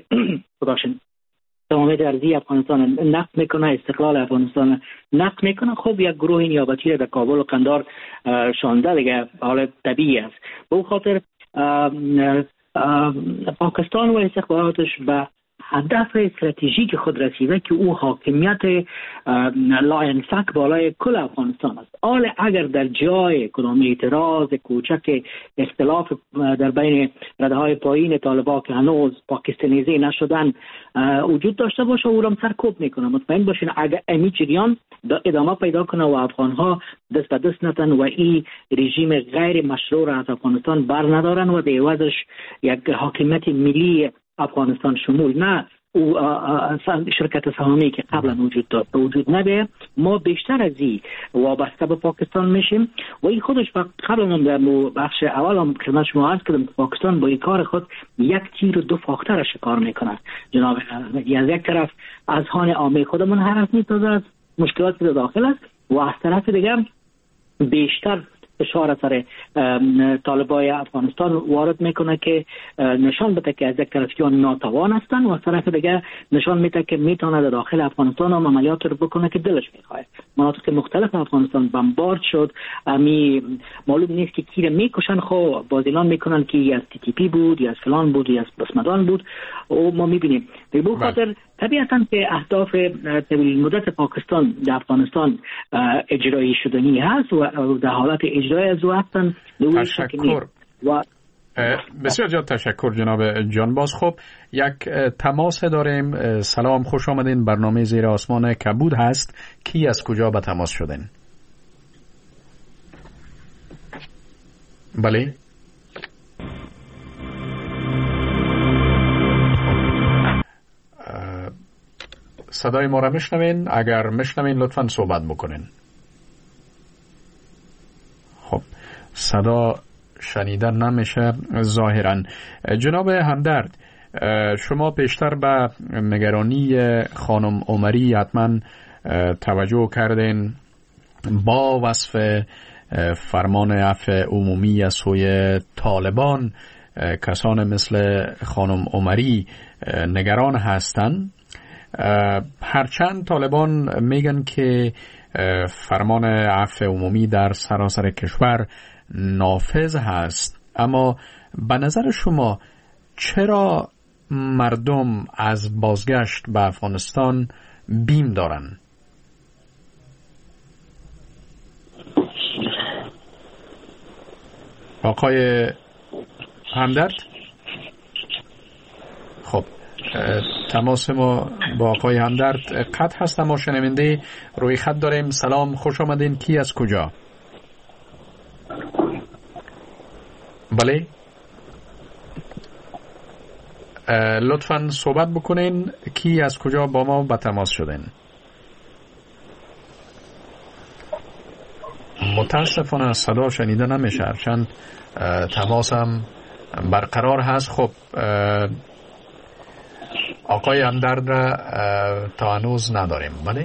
S7: ارضی افغانستان نقض میکنه، استقلال افغانستان نقض میکنه. خب یک گروه نیابتی را در کابل و قندار شانده دیگه، حال طبیعی است. به اون خاطر پاکستان و استخباراتش به هدف استراتژیک خود رسیده که او حاکمیت لاینفک بالای کل افغانستان است. حالا اگر در جای کدام اعتراض کوچک اختلاف در بین رده‌های پایین طالبان که هنوز پاکستانیزی نشدن وجود داشته باشه، او را سرکوب میکنه. مطمئن باشین اگر امی جریان ادامه پیدا کنه و افغانها دست به دست نتن و این رژیم غیر مشروع را از افغانستان بر ندارن و به عوضش یک حاکمیت ملی افغانستان شمول نه او شرکت سهامی که قبلا وجود داشت وجود نبه، ما بیشتر از این وابسته به پاکستان میشیم. و این خودش قبلا در بخش اول هم خدمت شما عرض کردم که پاکستان با این کار خود یک تیر و 2 فاخته را شکار میکنه. جناب از یک طرف اذهان عامه خودمون حرف میتازه از مشکلات که داخل است و از طرف دیگه بیشتر فشار سر طالبای افغانستان وارد میکنه که نشان بده که از یک طرف ناتوان هستن و از طرف دیگه نشان میده که میتونه در داخل افغانستان هم عملیات رو بکنه که دلش میخواد. مناطق مختلف افغانستان بمبارد شد، معلوم نیست که کی رو میکشن، خب باز اعلان میکنن که یا از TTP بود یا از فلان بود یا از بسمدان بود و ما میبینیم. به این خاطر طبیعتاً که اهداف طویل مدت پاکستان در افغانستان اجرایی شدنی هست و در حالت اجرایی از او هستن.
S3: تشکر و بسیار زیاد تشکر جناب جانباز. خب یک تماس داریم. سلام، خوش آمدین. برنامه زیر آسمان کبود هست. کی از کجا به تماس شدین؟ بله صدای ما را میشنوین؟ اگر میشنوین لطفاً صحبت بکنین. خب صدا شنیدن نمیشه ظاهراً. جناب همدرد، شما پیشتر به نگرانی خانم عمری حتما توجه کردین با وصف فرمان عفو عمومی از سوی طالبان. کسان مثل خانم عمری نگران هستند، هرچند طالبان میگن که فرمان عفو عمومی در سراسر کشور نافذ هست. اما به نظر شما چرا مردم از بازگشت به افغانستان بیم دارن؟ آقای همدرد؟ خب تماس ما با آقای همدرد قطع هست. ما شنونده روی خط داریم. سلام، خوش آمدین. کی از کجا؟ بله لطفاً صحبت بکنین. کی از کجا با ما به تماس شدین؟ متاسفانه صدا شنیده نمیشه، چند تماس هم برقرار هست. خب آقای همدرد را تا هنوز نداریم. بله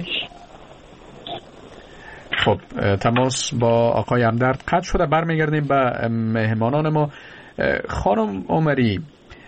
S3: خب تماس با آقای همدرد قطع شده. برمیگردیم به مهمانان ما. خانم عمری،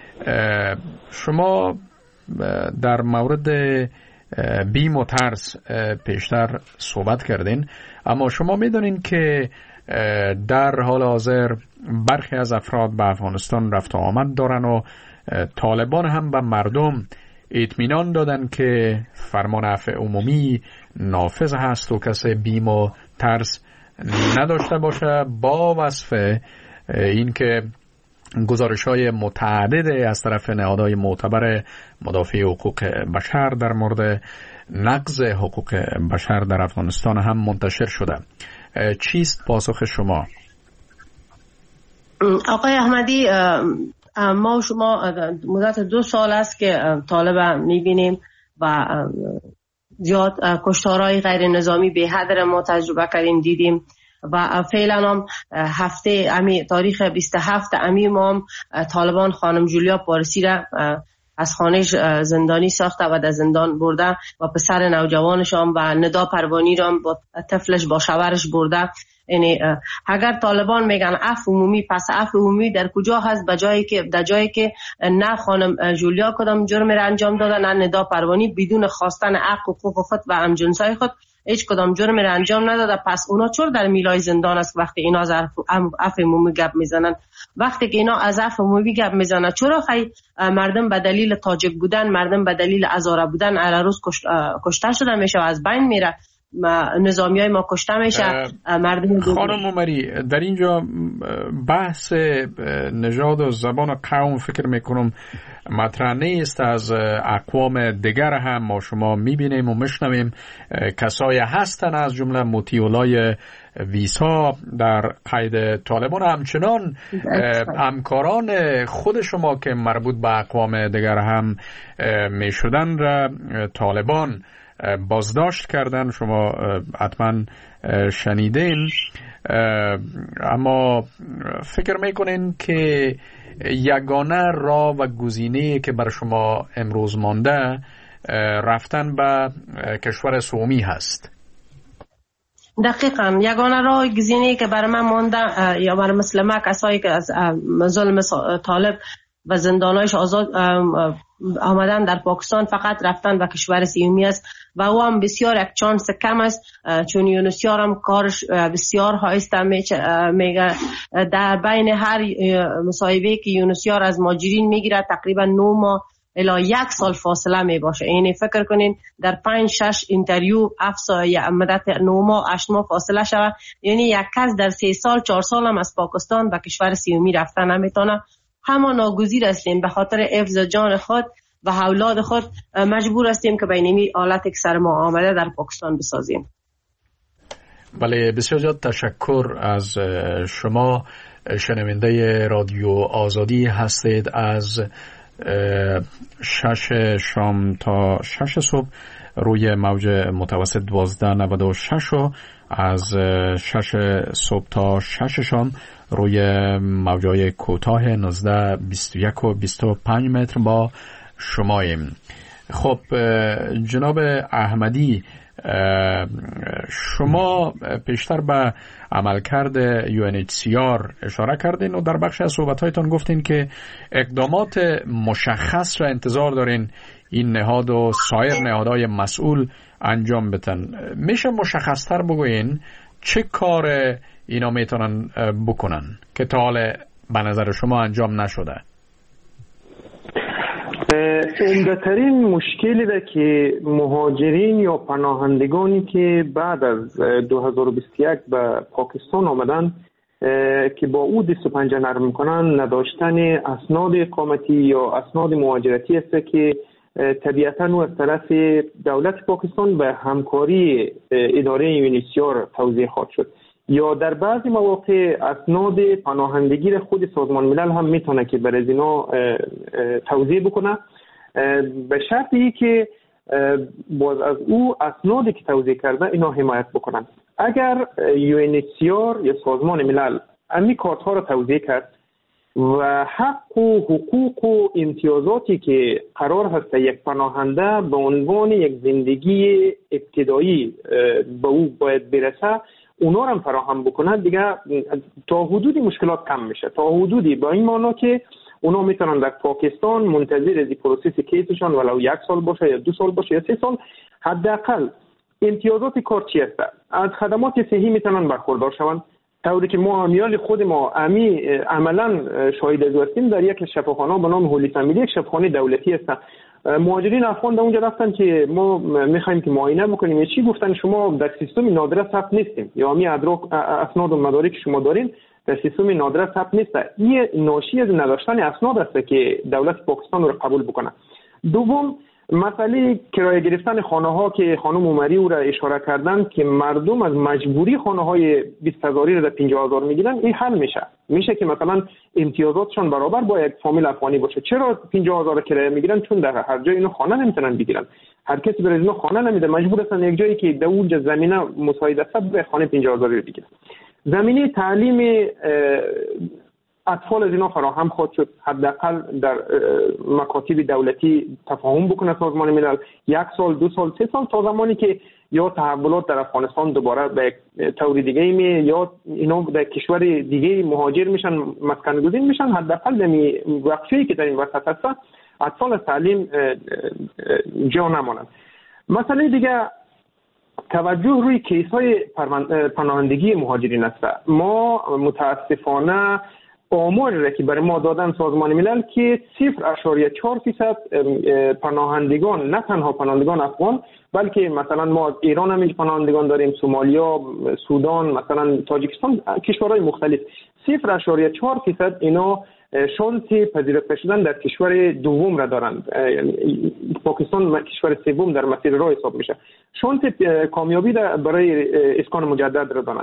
S3: شما در مورد بیم و ترس پیشتر صحبت کردین، اما شما میدونین که در حال حاضر برخی از افراد به افغانستان رفت و آمد دارن و طالبان هم به مردم اطمینان دادن که فرمان عفو عمومی نافذ هست و کسی بیم و ترس نداشته باشه، با وصف اینکه گزارش‌های متعدد از طرف نهادهای معتبر مدافع حقوق بشر در مورد نقض حقوق بشر در افغانستان هم منتشر شده. چیست پاسخ شما؟
S5: آقای احمدی، ما و شما مدت 2 سال است که طالب میبینیم و زیاد کشتارهای غیر نظامی به حد ما تجربه کردیم، دیدیم و فعلا هم هفته تاریخ 27 امی ما هم طالبان خانم جولیا پارسی را از خانهش زندانی ساخته و در زندان برده و پسر نوجوانش هم و ندا پروانی را هم با طفلش با شوهرش برده. یعنی اگر طالبان میگن عفو عمومی، پس عفو عمومی در کجا هست؟ در جایی که نه خانم جولیا کدام جرم را انجام داده، نه ندا پروانی بدون خواستن حق و حقوق خود و همجنسای خود هیچ کدام جرم را انجام نداده. پس اونا چرا در میلای زندان است وقتی اینا از عفو عمومی گپ میزنن؟ وقتی که اینا از عفو عمومی گپ میزنن، چرا مردم به دلیل تاجیک بودن، مردم به دلیل هزاره بودن هر روز کشته شده میشه و از بین میره، نظامیای ما کشته میشه مردم.
S3: خانم عمری، در اینجا بحث نژاد و زبان و قوم فکر میکنم مطرح نیست. از اقوام دیگر هم ما شما میبینیم و میشنویم کسایی هستن از جمله مطیعولای ویسا در قید طالبان، همچنان همکاران خود شما که مربوط به اقوام دیگر هم میشدن را طالبان بازداشت کردن. شما حتما شنیدین. اما فکر میکنین که یگانه راه و گزینه‌ای که بر شما امروز مانده رفتن به کشور سومی هست؟
S5: دقیقاً یگانه راه گزینه‌ای که برای من مانده یا برای مثل ما کسایی که از ظلم طالب و زندانایش آزاد آمدن در پاکستان فقط رفتن به کشور سیومی است و او هم بسیار یک چانس کم است، چون یونسیار هم کارش بسیار هایسته میگه در بین هر مصاحبه که یونسیار از ماجرین میگیره تقریبا 9 ماه الی 1 سال فاصله می باشه. یعنی فکر کنین در 5-6 اینترویو مدت 9 ماه 8 ماه فاصله شود، یعنی یک کس در 3 سال 4 سال هم از پاکستان به کشور سیومی رفتن نمیتونه. همه ناگزیر هستیم به خاطر حفظ جان خود و اولاد خود مجبور هستیم که بینمی حالت که سر ما آمده در پاکستان بسازیم.
S3: بله، بسیار زیاد تشکر از شما. شنونده رادیو آزادی هستید. از 6 شام تا 6 صبح روی موج متوسط 1296 و از 6 صبح تا 6 شام روی موجای کوتاه 19 21 و 25 متر با شماییم. خب جناب احمدی، شما پیشتر به عملکرد UNHCR اشاره کردین و در بخش از صحبت‌هایتان گفتین که اقدامات مشخص را انتظار دارین این نهاد و سایر نهادهای مسئول انجام بدن. میشه مشخص‌تر بگوین چه کار اینا میتونن بکنن که تا حال به نظر شما انجام نشده؟
S6: عمده‌ترین مشکلی ده که مهاجرین یا پناهندگانی که بعد از 2021 به پاکستان آمدن که با او دست و پنجه نرم میکنن نداشتن اسناد اقامتی یا اسناد مهاجرتی است که طبیعتاً او از طرف دولت پاکستان به همکاری اداره یونسیار توضیح خواهد شد، یا در بعضی مواقع اسناد پناهندگی را خود سازمان ملل هم میتونه که برای اینا توضیح بکنه، به شرطی که باز از او اسنادی که توضیح کرده اینا حمایت بکنن. اگر UNHCR یا سازمان ملل امی کارت ها را توضیح کرد و حق و حقوق و امتیازاتی که قرار هست یک پناهنده به عنوان یک زندگی ابتدایی به او باید برسه اونا هم فراهم بکنه، دیگه تا حدودی مشکلات کم میشه، تا حدودی با این معنی که اونا میتونن در پاکستان منتظر از پروسس کیسشان ولو 1 سال باشه یا 2 سال باشه یا 3 سال حداقل امتیازات کارچی هست از خدمات صحی میتونن برخوردار شوند، طوری که ما امیال خود ما عملا شاهد از هستیم. در یک شفاخانه به نام هولی فامیلی، یک شفاخانه دولتی است، مهاجرین افغان در اونجا رفتن که ما میخوایم که معاینه بکنیم، چی گفتن شما در سیستم نادره ثبت نیستیم یا می اسناد و مدارک که شما دارین در سیستم نادره ثبت نیست. این ناشی از نداشتن اسناد است که دولت پاکستان رو قبول بکنه. دوم، مسئله کرایه گرفتن خانه ها که خانم عمری او را اشاره کردن که مردم از مجبوری خانه های 20,000 را 50,000 میگیرن، این حل میشه که مثلا امتیازاتشان برابر با یک فامیل افغانی باشه. چرا 50,000 کرایه میگیرن؟ چون در هر جای اینو خانه نمیتونن بگیرن، هر کسی برای اینو خانه نمیده، مجبور هستن یک جایی که در اونجا زمینه مساعد است به خانه 50,000 رو بگیرن. زمینه تعلیم اطفال از اینا فراهم خواهد شد، حداقل در مکاتب دولتی تفاهم بکنه سازمان ملل 1 سال 2 سال 3 سال تا زمانی که یا تحولات در افغانستان دوباره به طور دیگه یا اینا در کشور دیگه مهاجر میشن، مسکن گزین میشن، حداقل در وقتی که در این وسط هست اطفال از تعلیم جا نمانند. مسئله دیگه توجه روی کیس های پناهندگی مهاجرین است. ما متاسفانه آمار را که برای ما دادن سازمان ملل که 0.4% پناهندگان، نه تنها پناهندگان افغان بلکه مثلا ما ایران هم پناهندگان داریم، سومالیا، سودان، مثلا تاجیکستان، کشورهای مختلف، 0.4% اینا شانس پذیرفته شدن در کشور دوم را دارند. پاکستان کشور سوم در مسیر راه حساب میشه، شانس کامیابی برای اسکان مجدد را دارند.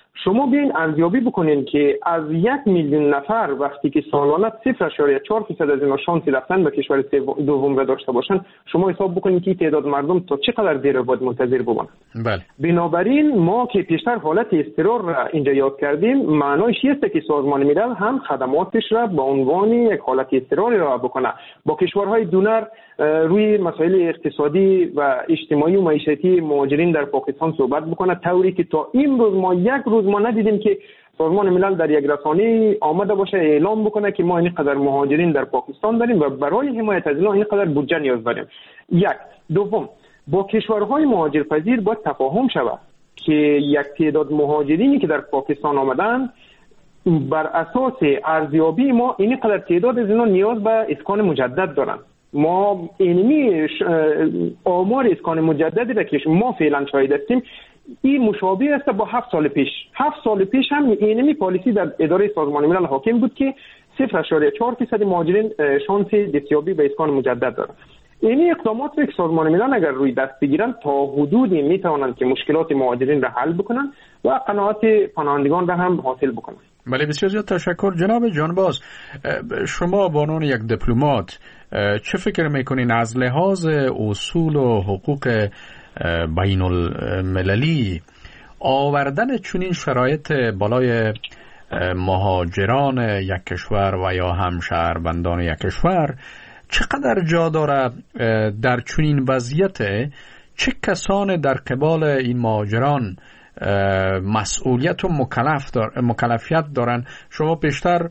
S6: شما بیاین ارزیابی بکنین که از 1 میلیون نفر وقتی که سالانه 0.4% از اینا شانس رفتن به کشور دوم را داشته باشن، شما حساب بکنین که تعداد مردم تا چقدر دیر باید منتظر بمونن. بله. بنابراین ما که پیشتر حالت اضطرار را اینجا یاد کردیم، معنایش است که سازمان ملل هم خدماتش را به عنوان یک حالت اضطراری را بکنه. با کشورهای دونر روی مسائل اقتصادی و اجتماعی و معیشتی مهاجرین در پاکستان صحبت بکنه، طوری که تا این روز ما یک روز ما ندیدیم که سازمان ملل در یک رسانه آمده باشه اعلام بکنه که ما اینقدر مهاجرین در پاکستان داریم و برای حمایت از اینا اینقدر بودجه نیاز داریم. یک. دوم، با کشورهای مهاجرپذیر باید تفاهم شود که یک تعداد مهاجرینی که در پاکستان آمدن بر اساس ارزیابی ما اینقدر تعداد از اینا نیاز به اسکان مجدد دارن. ما اینمی آمار اسکان مجددی را که ما فعلا شاهد هستیم این مشابه است با 7 سال پیش. 7 سال پیش هم اینمی پالیسی در اداره سازمان ملل حاکم بود که 0.4% مهاجرین شانس دستیابی به اسکان مجدد دارند. این اقدامات را که سازمان ملل اگر روی دست بگیرن تا حدودی میتوانند که مشکلات مهاجرین را حل بکنن و قناعت پناهندگان را هم حاصل بکنن.
S3: بله، بسیار زیاد تشکر. جناب جانباز، شما به عنوان یک دیپلمات چه فکر میکنین از لحاظ اصول و حقوق بین المللی آوردن چنین شرایط بالای مهاجران یک کشور و یا هم شهروندان یک کشور چقدر جا داره؟ در چنین وضعیت چه کسان در قبال این مهاجران مسئولیت و مکلفیت دارن؟ شما پیشتر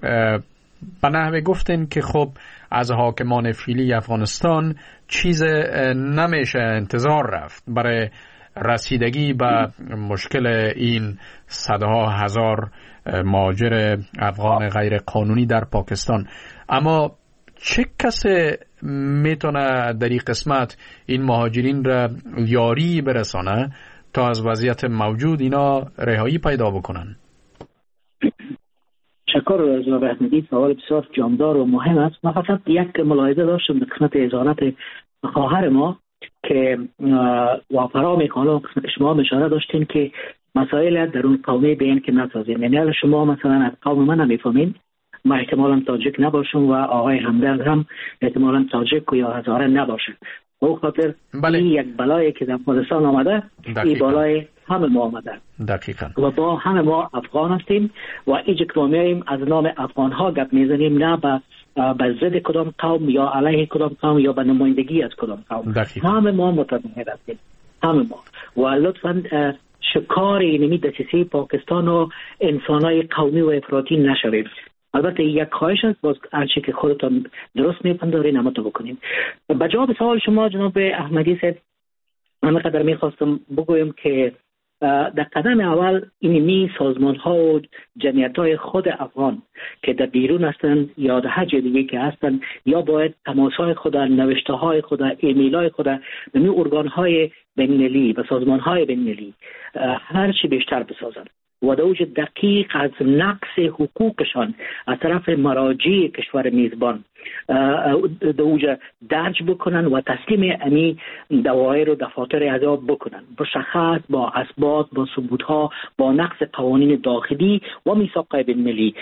S3: به نحوه گفتین که خب از حاکمان فعلی افغانستان چیز نمیشه انتظار رفت برای رسیدگی به مشکل این صدها هزار مهاجر افغان غیر قانونی در پاکستان. اما چه کسی میتونه در این قسمت این مهاجرین را یاری برسانه تا از وضعیت موجود اینا رهایی پیدا بکنن؟
S7: تشکر جناب احمدی، سوال بسیار جامدار و مهم است. من فقط یک ملاحظه داشتم به قسمت اظهارات خواهر ما که وافرا میکنه، شما اشاره داشتین که مسائل درون قومی بین که نسازین. یعنی شما مثلا از قوم من نمیفهمین، ما احتمالا تاجیک نباشم و آقای همدرد هم احتمالا تاجیک یا هزاره نباشه. به خاطر این یک بلایی که در افغانستان آمده، این بالای همه ما آمده.
S3: دقیقاً.
S7: و با همه ما افغان هستیم و اینجا که ما میاییم از نام افغان ها گپ میزنیم، نه به ضد کدام قوم یا علیه کدام قوم یا به نمایندگی از کدام قوم. همه ما متضمن هستیم، همه ما. و لطفاً شکار اینمی دسیسه پاکستان و انسانای قومی و افراطی نشویم. البته یک خواهش است، باز هرچی که خودتان درست میپندارین اما تو بکنین. به جواب سوال شما جناب احمدی صاحب، من قدر میخواستم بگویم که در قدم اول اینمی سازمان ها و جمعیت های خود افغان که در بیرون هستند یا در هر جای دیگه که هستند، یا باید تماس های خود، نوشته های خود، ایمیل های خود به نوع ارگان های بین‌المللی و سازمان های بین‌المللی هر چی بیشتر بسازند و دوج دقیق از نقص حقوقشان از طرف مراجع کشور میزبان دوج درج بکنن و تسلیم امی دوایر و دفاتر عذاب بکنن، مشخص با اثبات، با ثبوت‌ها، با نقص قوانین داخلی و میثاق بین‌المللی.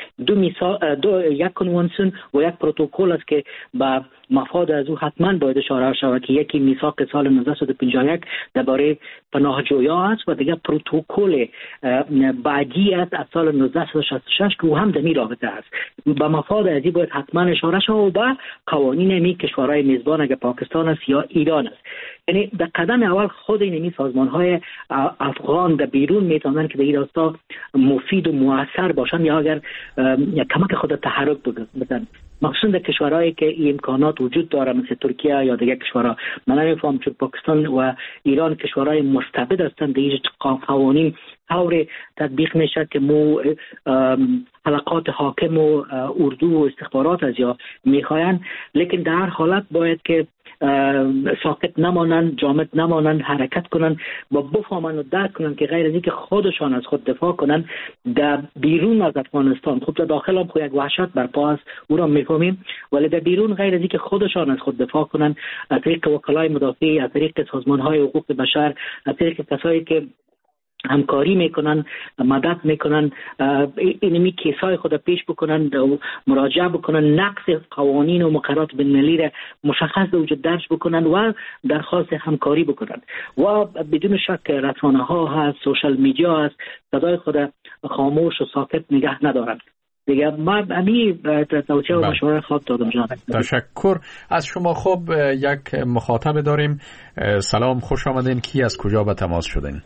S7: یک کنوانسیون و یک پروتکل است که با مفاد از او حتما باید اشاره شود که یکی میثاق سال 1951 درباره پناهجویان است و دیگر پروتکل بعدی است از سال 1966 که او هم در این رابطه است. با مفاد از این باید حتما اشاره شود به قوانین می کشورهای میزبان اگر پاکستان است یا ایران است. یعنی در قدم اول خود این سازمان‌های افغان در بیرون میتونن که در این راستا مفید و مؤثر باشن یا اگر کمک خود تحرک بدن، مخصوصا در کشورهایی که این امکانات وجود داره مثل ترکیه یا دیگر کشورها. من نمیفهم چون پاکستان و ایران کشورهای مستبد هستند، در قوانین طور تطبیق میشه که مو حلقات حاکم و اردو و استخبارات از یا میخواین، لیکن در حالت باید که ساکت نمانند، جامد نمانند، حرکت کنند و بفهمند و درک کنند که غیر از اینکه خودشان از خود دفاع کنند در بیرون از افغانستان، خب در داخل هم خود یک وحشت برپا است، او را میفهمیم، ولی در بیرون غیر از اینکه خودشان از خود دفاع کنند از طریق وکلای مدافع، از طریق سازمان‌های حقوق بشر، از طریق کسایی که همکاری میکنن، مدد میکنن، اینمی کیسای خود پیش بکنن، مراجعه بکنن، نقض قوانین و مقررات بین‌المللی را مشخص به وجود درج بکنن و درخواست همکاری بکنن. و بدون شک رسانه ها هست، سوشال میدیا هست، صدای خود خاموش و ساکت نگه ندارن. دیگه من امی توصیه و مشوره خواهد دادم جناب.
S3: تشکر از شما. خب یک مخاطب داریم. سلام، خوش آمدین. کی از کجا به تماس شدین؟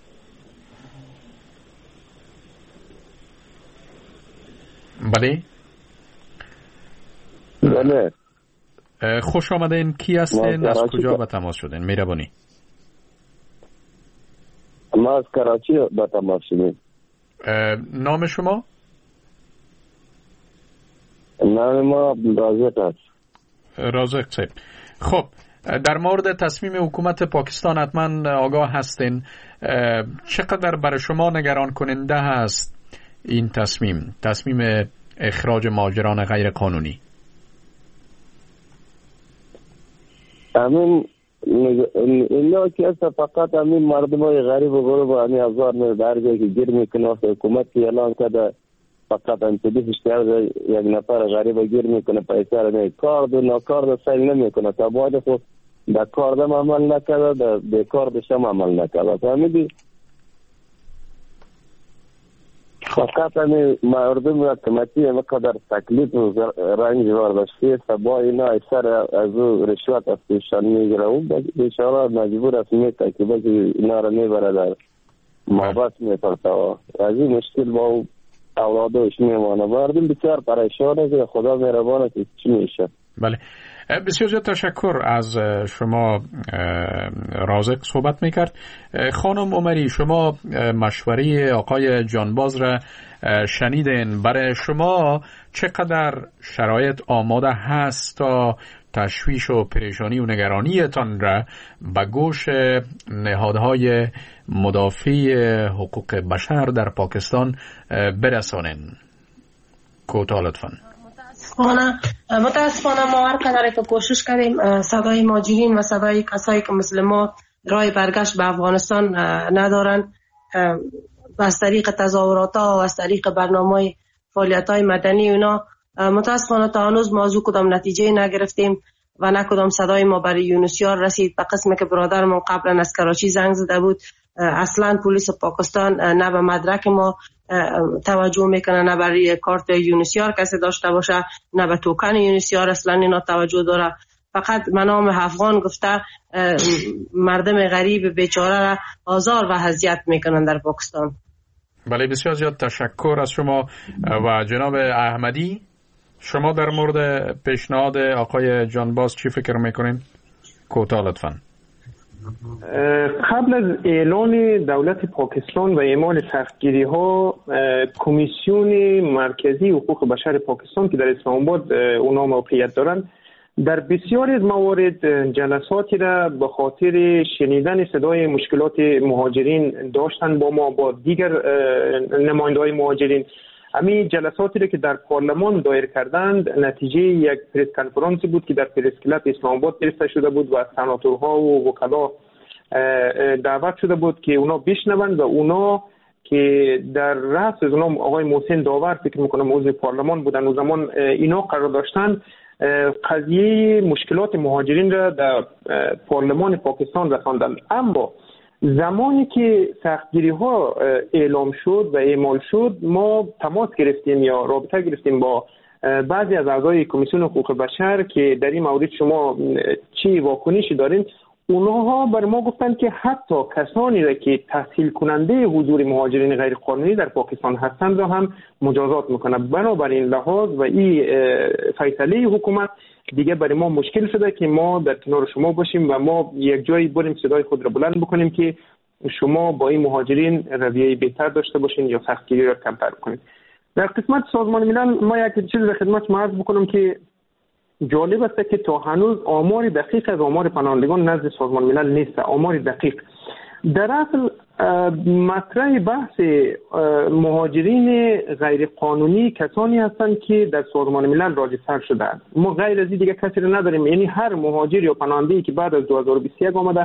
S3: بله
S9: بله،
S3: خوش آمدین. کی هستین؟ از کجا به تماس شدین؟ مهربانی.
S9: ما از کراچی به تماس شدیم.
S3: نام شما؟
S9: نام ما رازق است.
S3: رازق صاحب. خب در مورد تصمیم حکومت پاکستان حتما آگاه هستین. چقدر برای شما نگران کننده هست این تصمیم اخراج مهاجران غیر قانونی؟
S9: همین اینا که است، فقط همین مردم های غریب و غریب و همین افزار در جایی که گیر میکنه. حکومت که اعلان کرده فقط انتبیهش کرده یک نفر غریب گیر میکنه، پیسه را نه کار دو ناکار دو سیل نمیکنه. تا باید خود در کار دم عمل نکرده، در بیکار دشم عمل نکرده. همین فقط همین مردم را کمتی همقدر تکلیف و رنج برداشتی سبا اینا اکثر از او رشوت از پیشان میگیره و بیچاره مجبور است میته که بگی اینا را میبره در محبت میپرده و از این مشکل با او اولادش میمانه. مردم بسیار پریشانه که خدا مهربانه که چی میشه.
S3: بله، بسیار زیاد تشکر از شما رازق صحبت میکرد. خانم عمری، شما مشوره آقای جانباز را شنیدین. برای شما چقدر شرایط آماده هست تا تشویش و پریشانی و نگرانیتان را به گوش نهادهای مدافع حقوق بشر در پاکستان برسانین؟ کوتاه لطفاً.
S5: متاسفانه ما هر قدر که کوشش کردیم صدای مهاجرین و صدای کسایی که مثل ما راه برگشت به افغانستان ندارن، و از طریق تظاهرات ها و از طریق برنامه فعالیت های مدنی اونا متاسفانه تا هنوز موضوع کدام نتیجه نگرفتیم و نه کدام صدای ما برای یونسیار رسید. به قسمی که برادرمون قبلا از کراچی زنگ زده بود، اصلا پلیس پاکستان نه به مدرک ما توجه میکنه، نه برای کارت یونسیار کسی داشته باشه، نه به توکن یونسیار اصلا اینا توجه داره. فقط منام افغان گفته مردم غریب بیچاره را آزار و اذیت میکنن در پاکستان.
S3: بله، بسیار زیاد تشکر از شما. و جناب احمدی، شما در مورد پیشنهاد آقای جانباز چی فکر میکنین؟ کوتاه لطفاً.
S6: قبل از اعلان دولت پاکستان و اعمال سختگیری ها، کمیسیون مرکزی حقوق بشر پاکستان که در اسلام آباد اونا موقعیت دارند، در بسیاری از موارد جلساتی را به خاطر شنیدن صدای مشکلات مهاجرین داشتن با ما، با دیگر نماینده‌های مهاجرین. همین جلساتی را که در پارلمان دایر کردند نتیجه یک پرس کنفرانسی بود که در پرس کلاب اسلام آباد گرفته شده بود و از سناتورها و وکلا دعوت شده بود که اونا بشنوند و اونا که در رأس از اونا آقای محسن داور فکر میکنم عضو پارلمان بودن و زمان اینا قرار داشتند قضیه مشکلات مهاجرین را در پارلمان پاکستان رساندند. اما زمانی که سختگیری ها اعلام شد و اعمال شد، ما تماس گرفتیم یا رابطه گرفتیم با بعضی از اعضای کمیسیون حقوق بشر که در این مورد شما چی واکنشی دارین. اونها بر ما گفتند که حتی کسانی را که تسهیل کننده حضور مهاجرین غیر قانونی در پاکستان هستند را هم مجازات میکنه. بنابراین لحاظ و این فیصله حکومت دیگه برای ما مشکل شده که ما در کنار شما باشیم و ما یک جایی بریم صدای خود را بلند بکنیم که شما با این مهاجرین رویه بهتر داشته باشین یا سختگیری را کمتر کنید. در قسمت سازمان ملل ما یک چیز به خدمت شما عرض بکنم که جالب است که تا هنوز آمار دقیق از آمار پناهندگان نزد سازمان ملل نیست. آمار دقیق در اصل مطرح بحث مهاجرین غیر قانونی کسانی هستند که در سازمان ملل راجستر شدند. ما غیر از این دیگه کسی رو نداریم، یعنی هر مهاجر یا پناهنده‌ای که بعد از 2021 آمده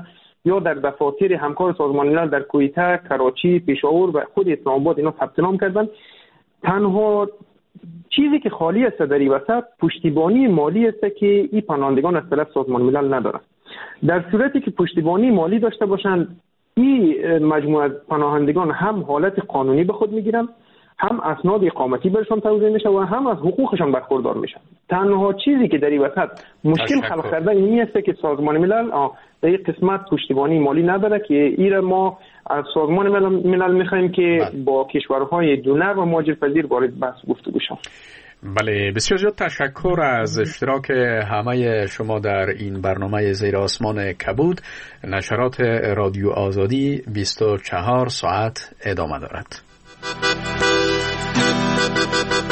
S6: یا در دفاتر همکار سازمان ملل در کویته، کراچی، پشاور و خود اسلام آباد اینا ثبت نام کردن. تنها چیزی که خالی است در این وسط پشتیبانی مالی است که این پناهندگان از طرف سازمان ملل ندارند. در صورتی که پشتیبانی مالی داشته باشند، این مجموعه از پناهندگان هم حالت قانونی به خود میگیرن، هم اسناد اقامتی برشان توزیع میشه و هم از حقوقشان برخوردار میشن. تنها چیزی که در این وسط مشکل خلق کرده اینی است که سازمان ملل در این قسمت پشتیبانی مالی نداره که این ما از سازمان ملل میخوایم که با کشورهای دونر و مهاجرپذیر وارد بحث گفتگو شود.
S3: بله، بسیار زیاد تشکر از اشتراک همه شما در این برنامه زیر آسمان کبود. نشرات رادیو آزادی 24 ساعت ادامه دارد.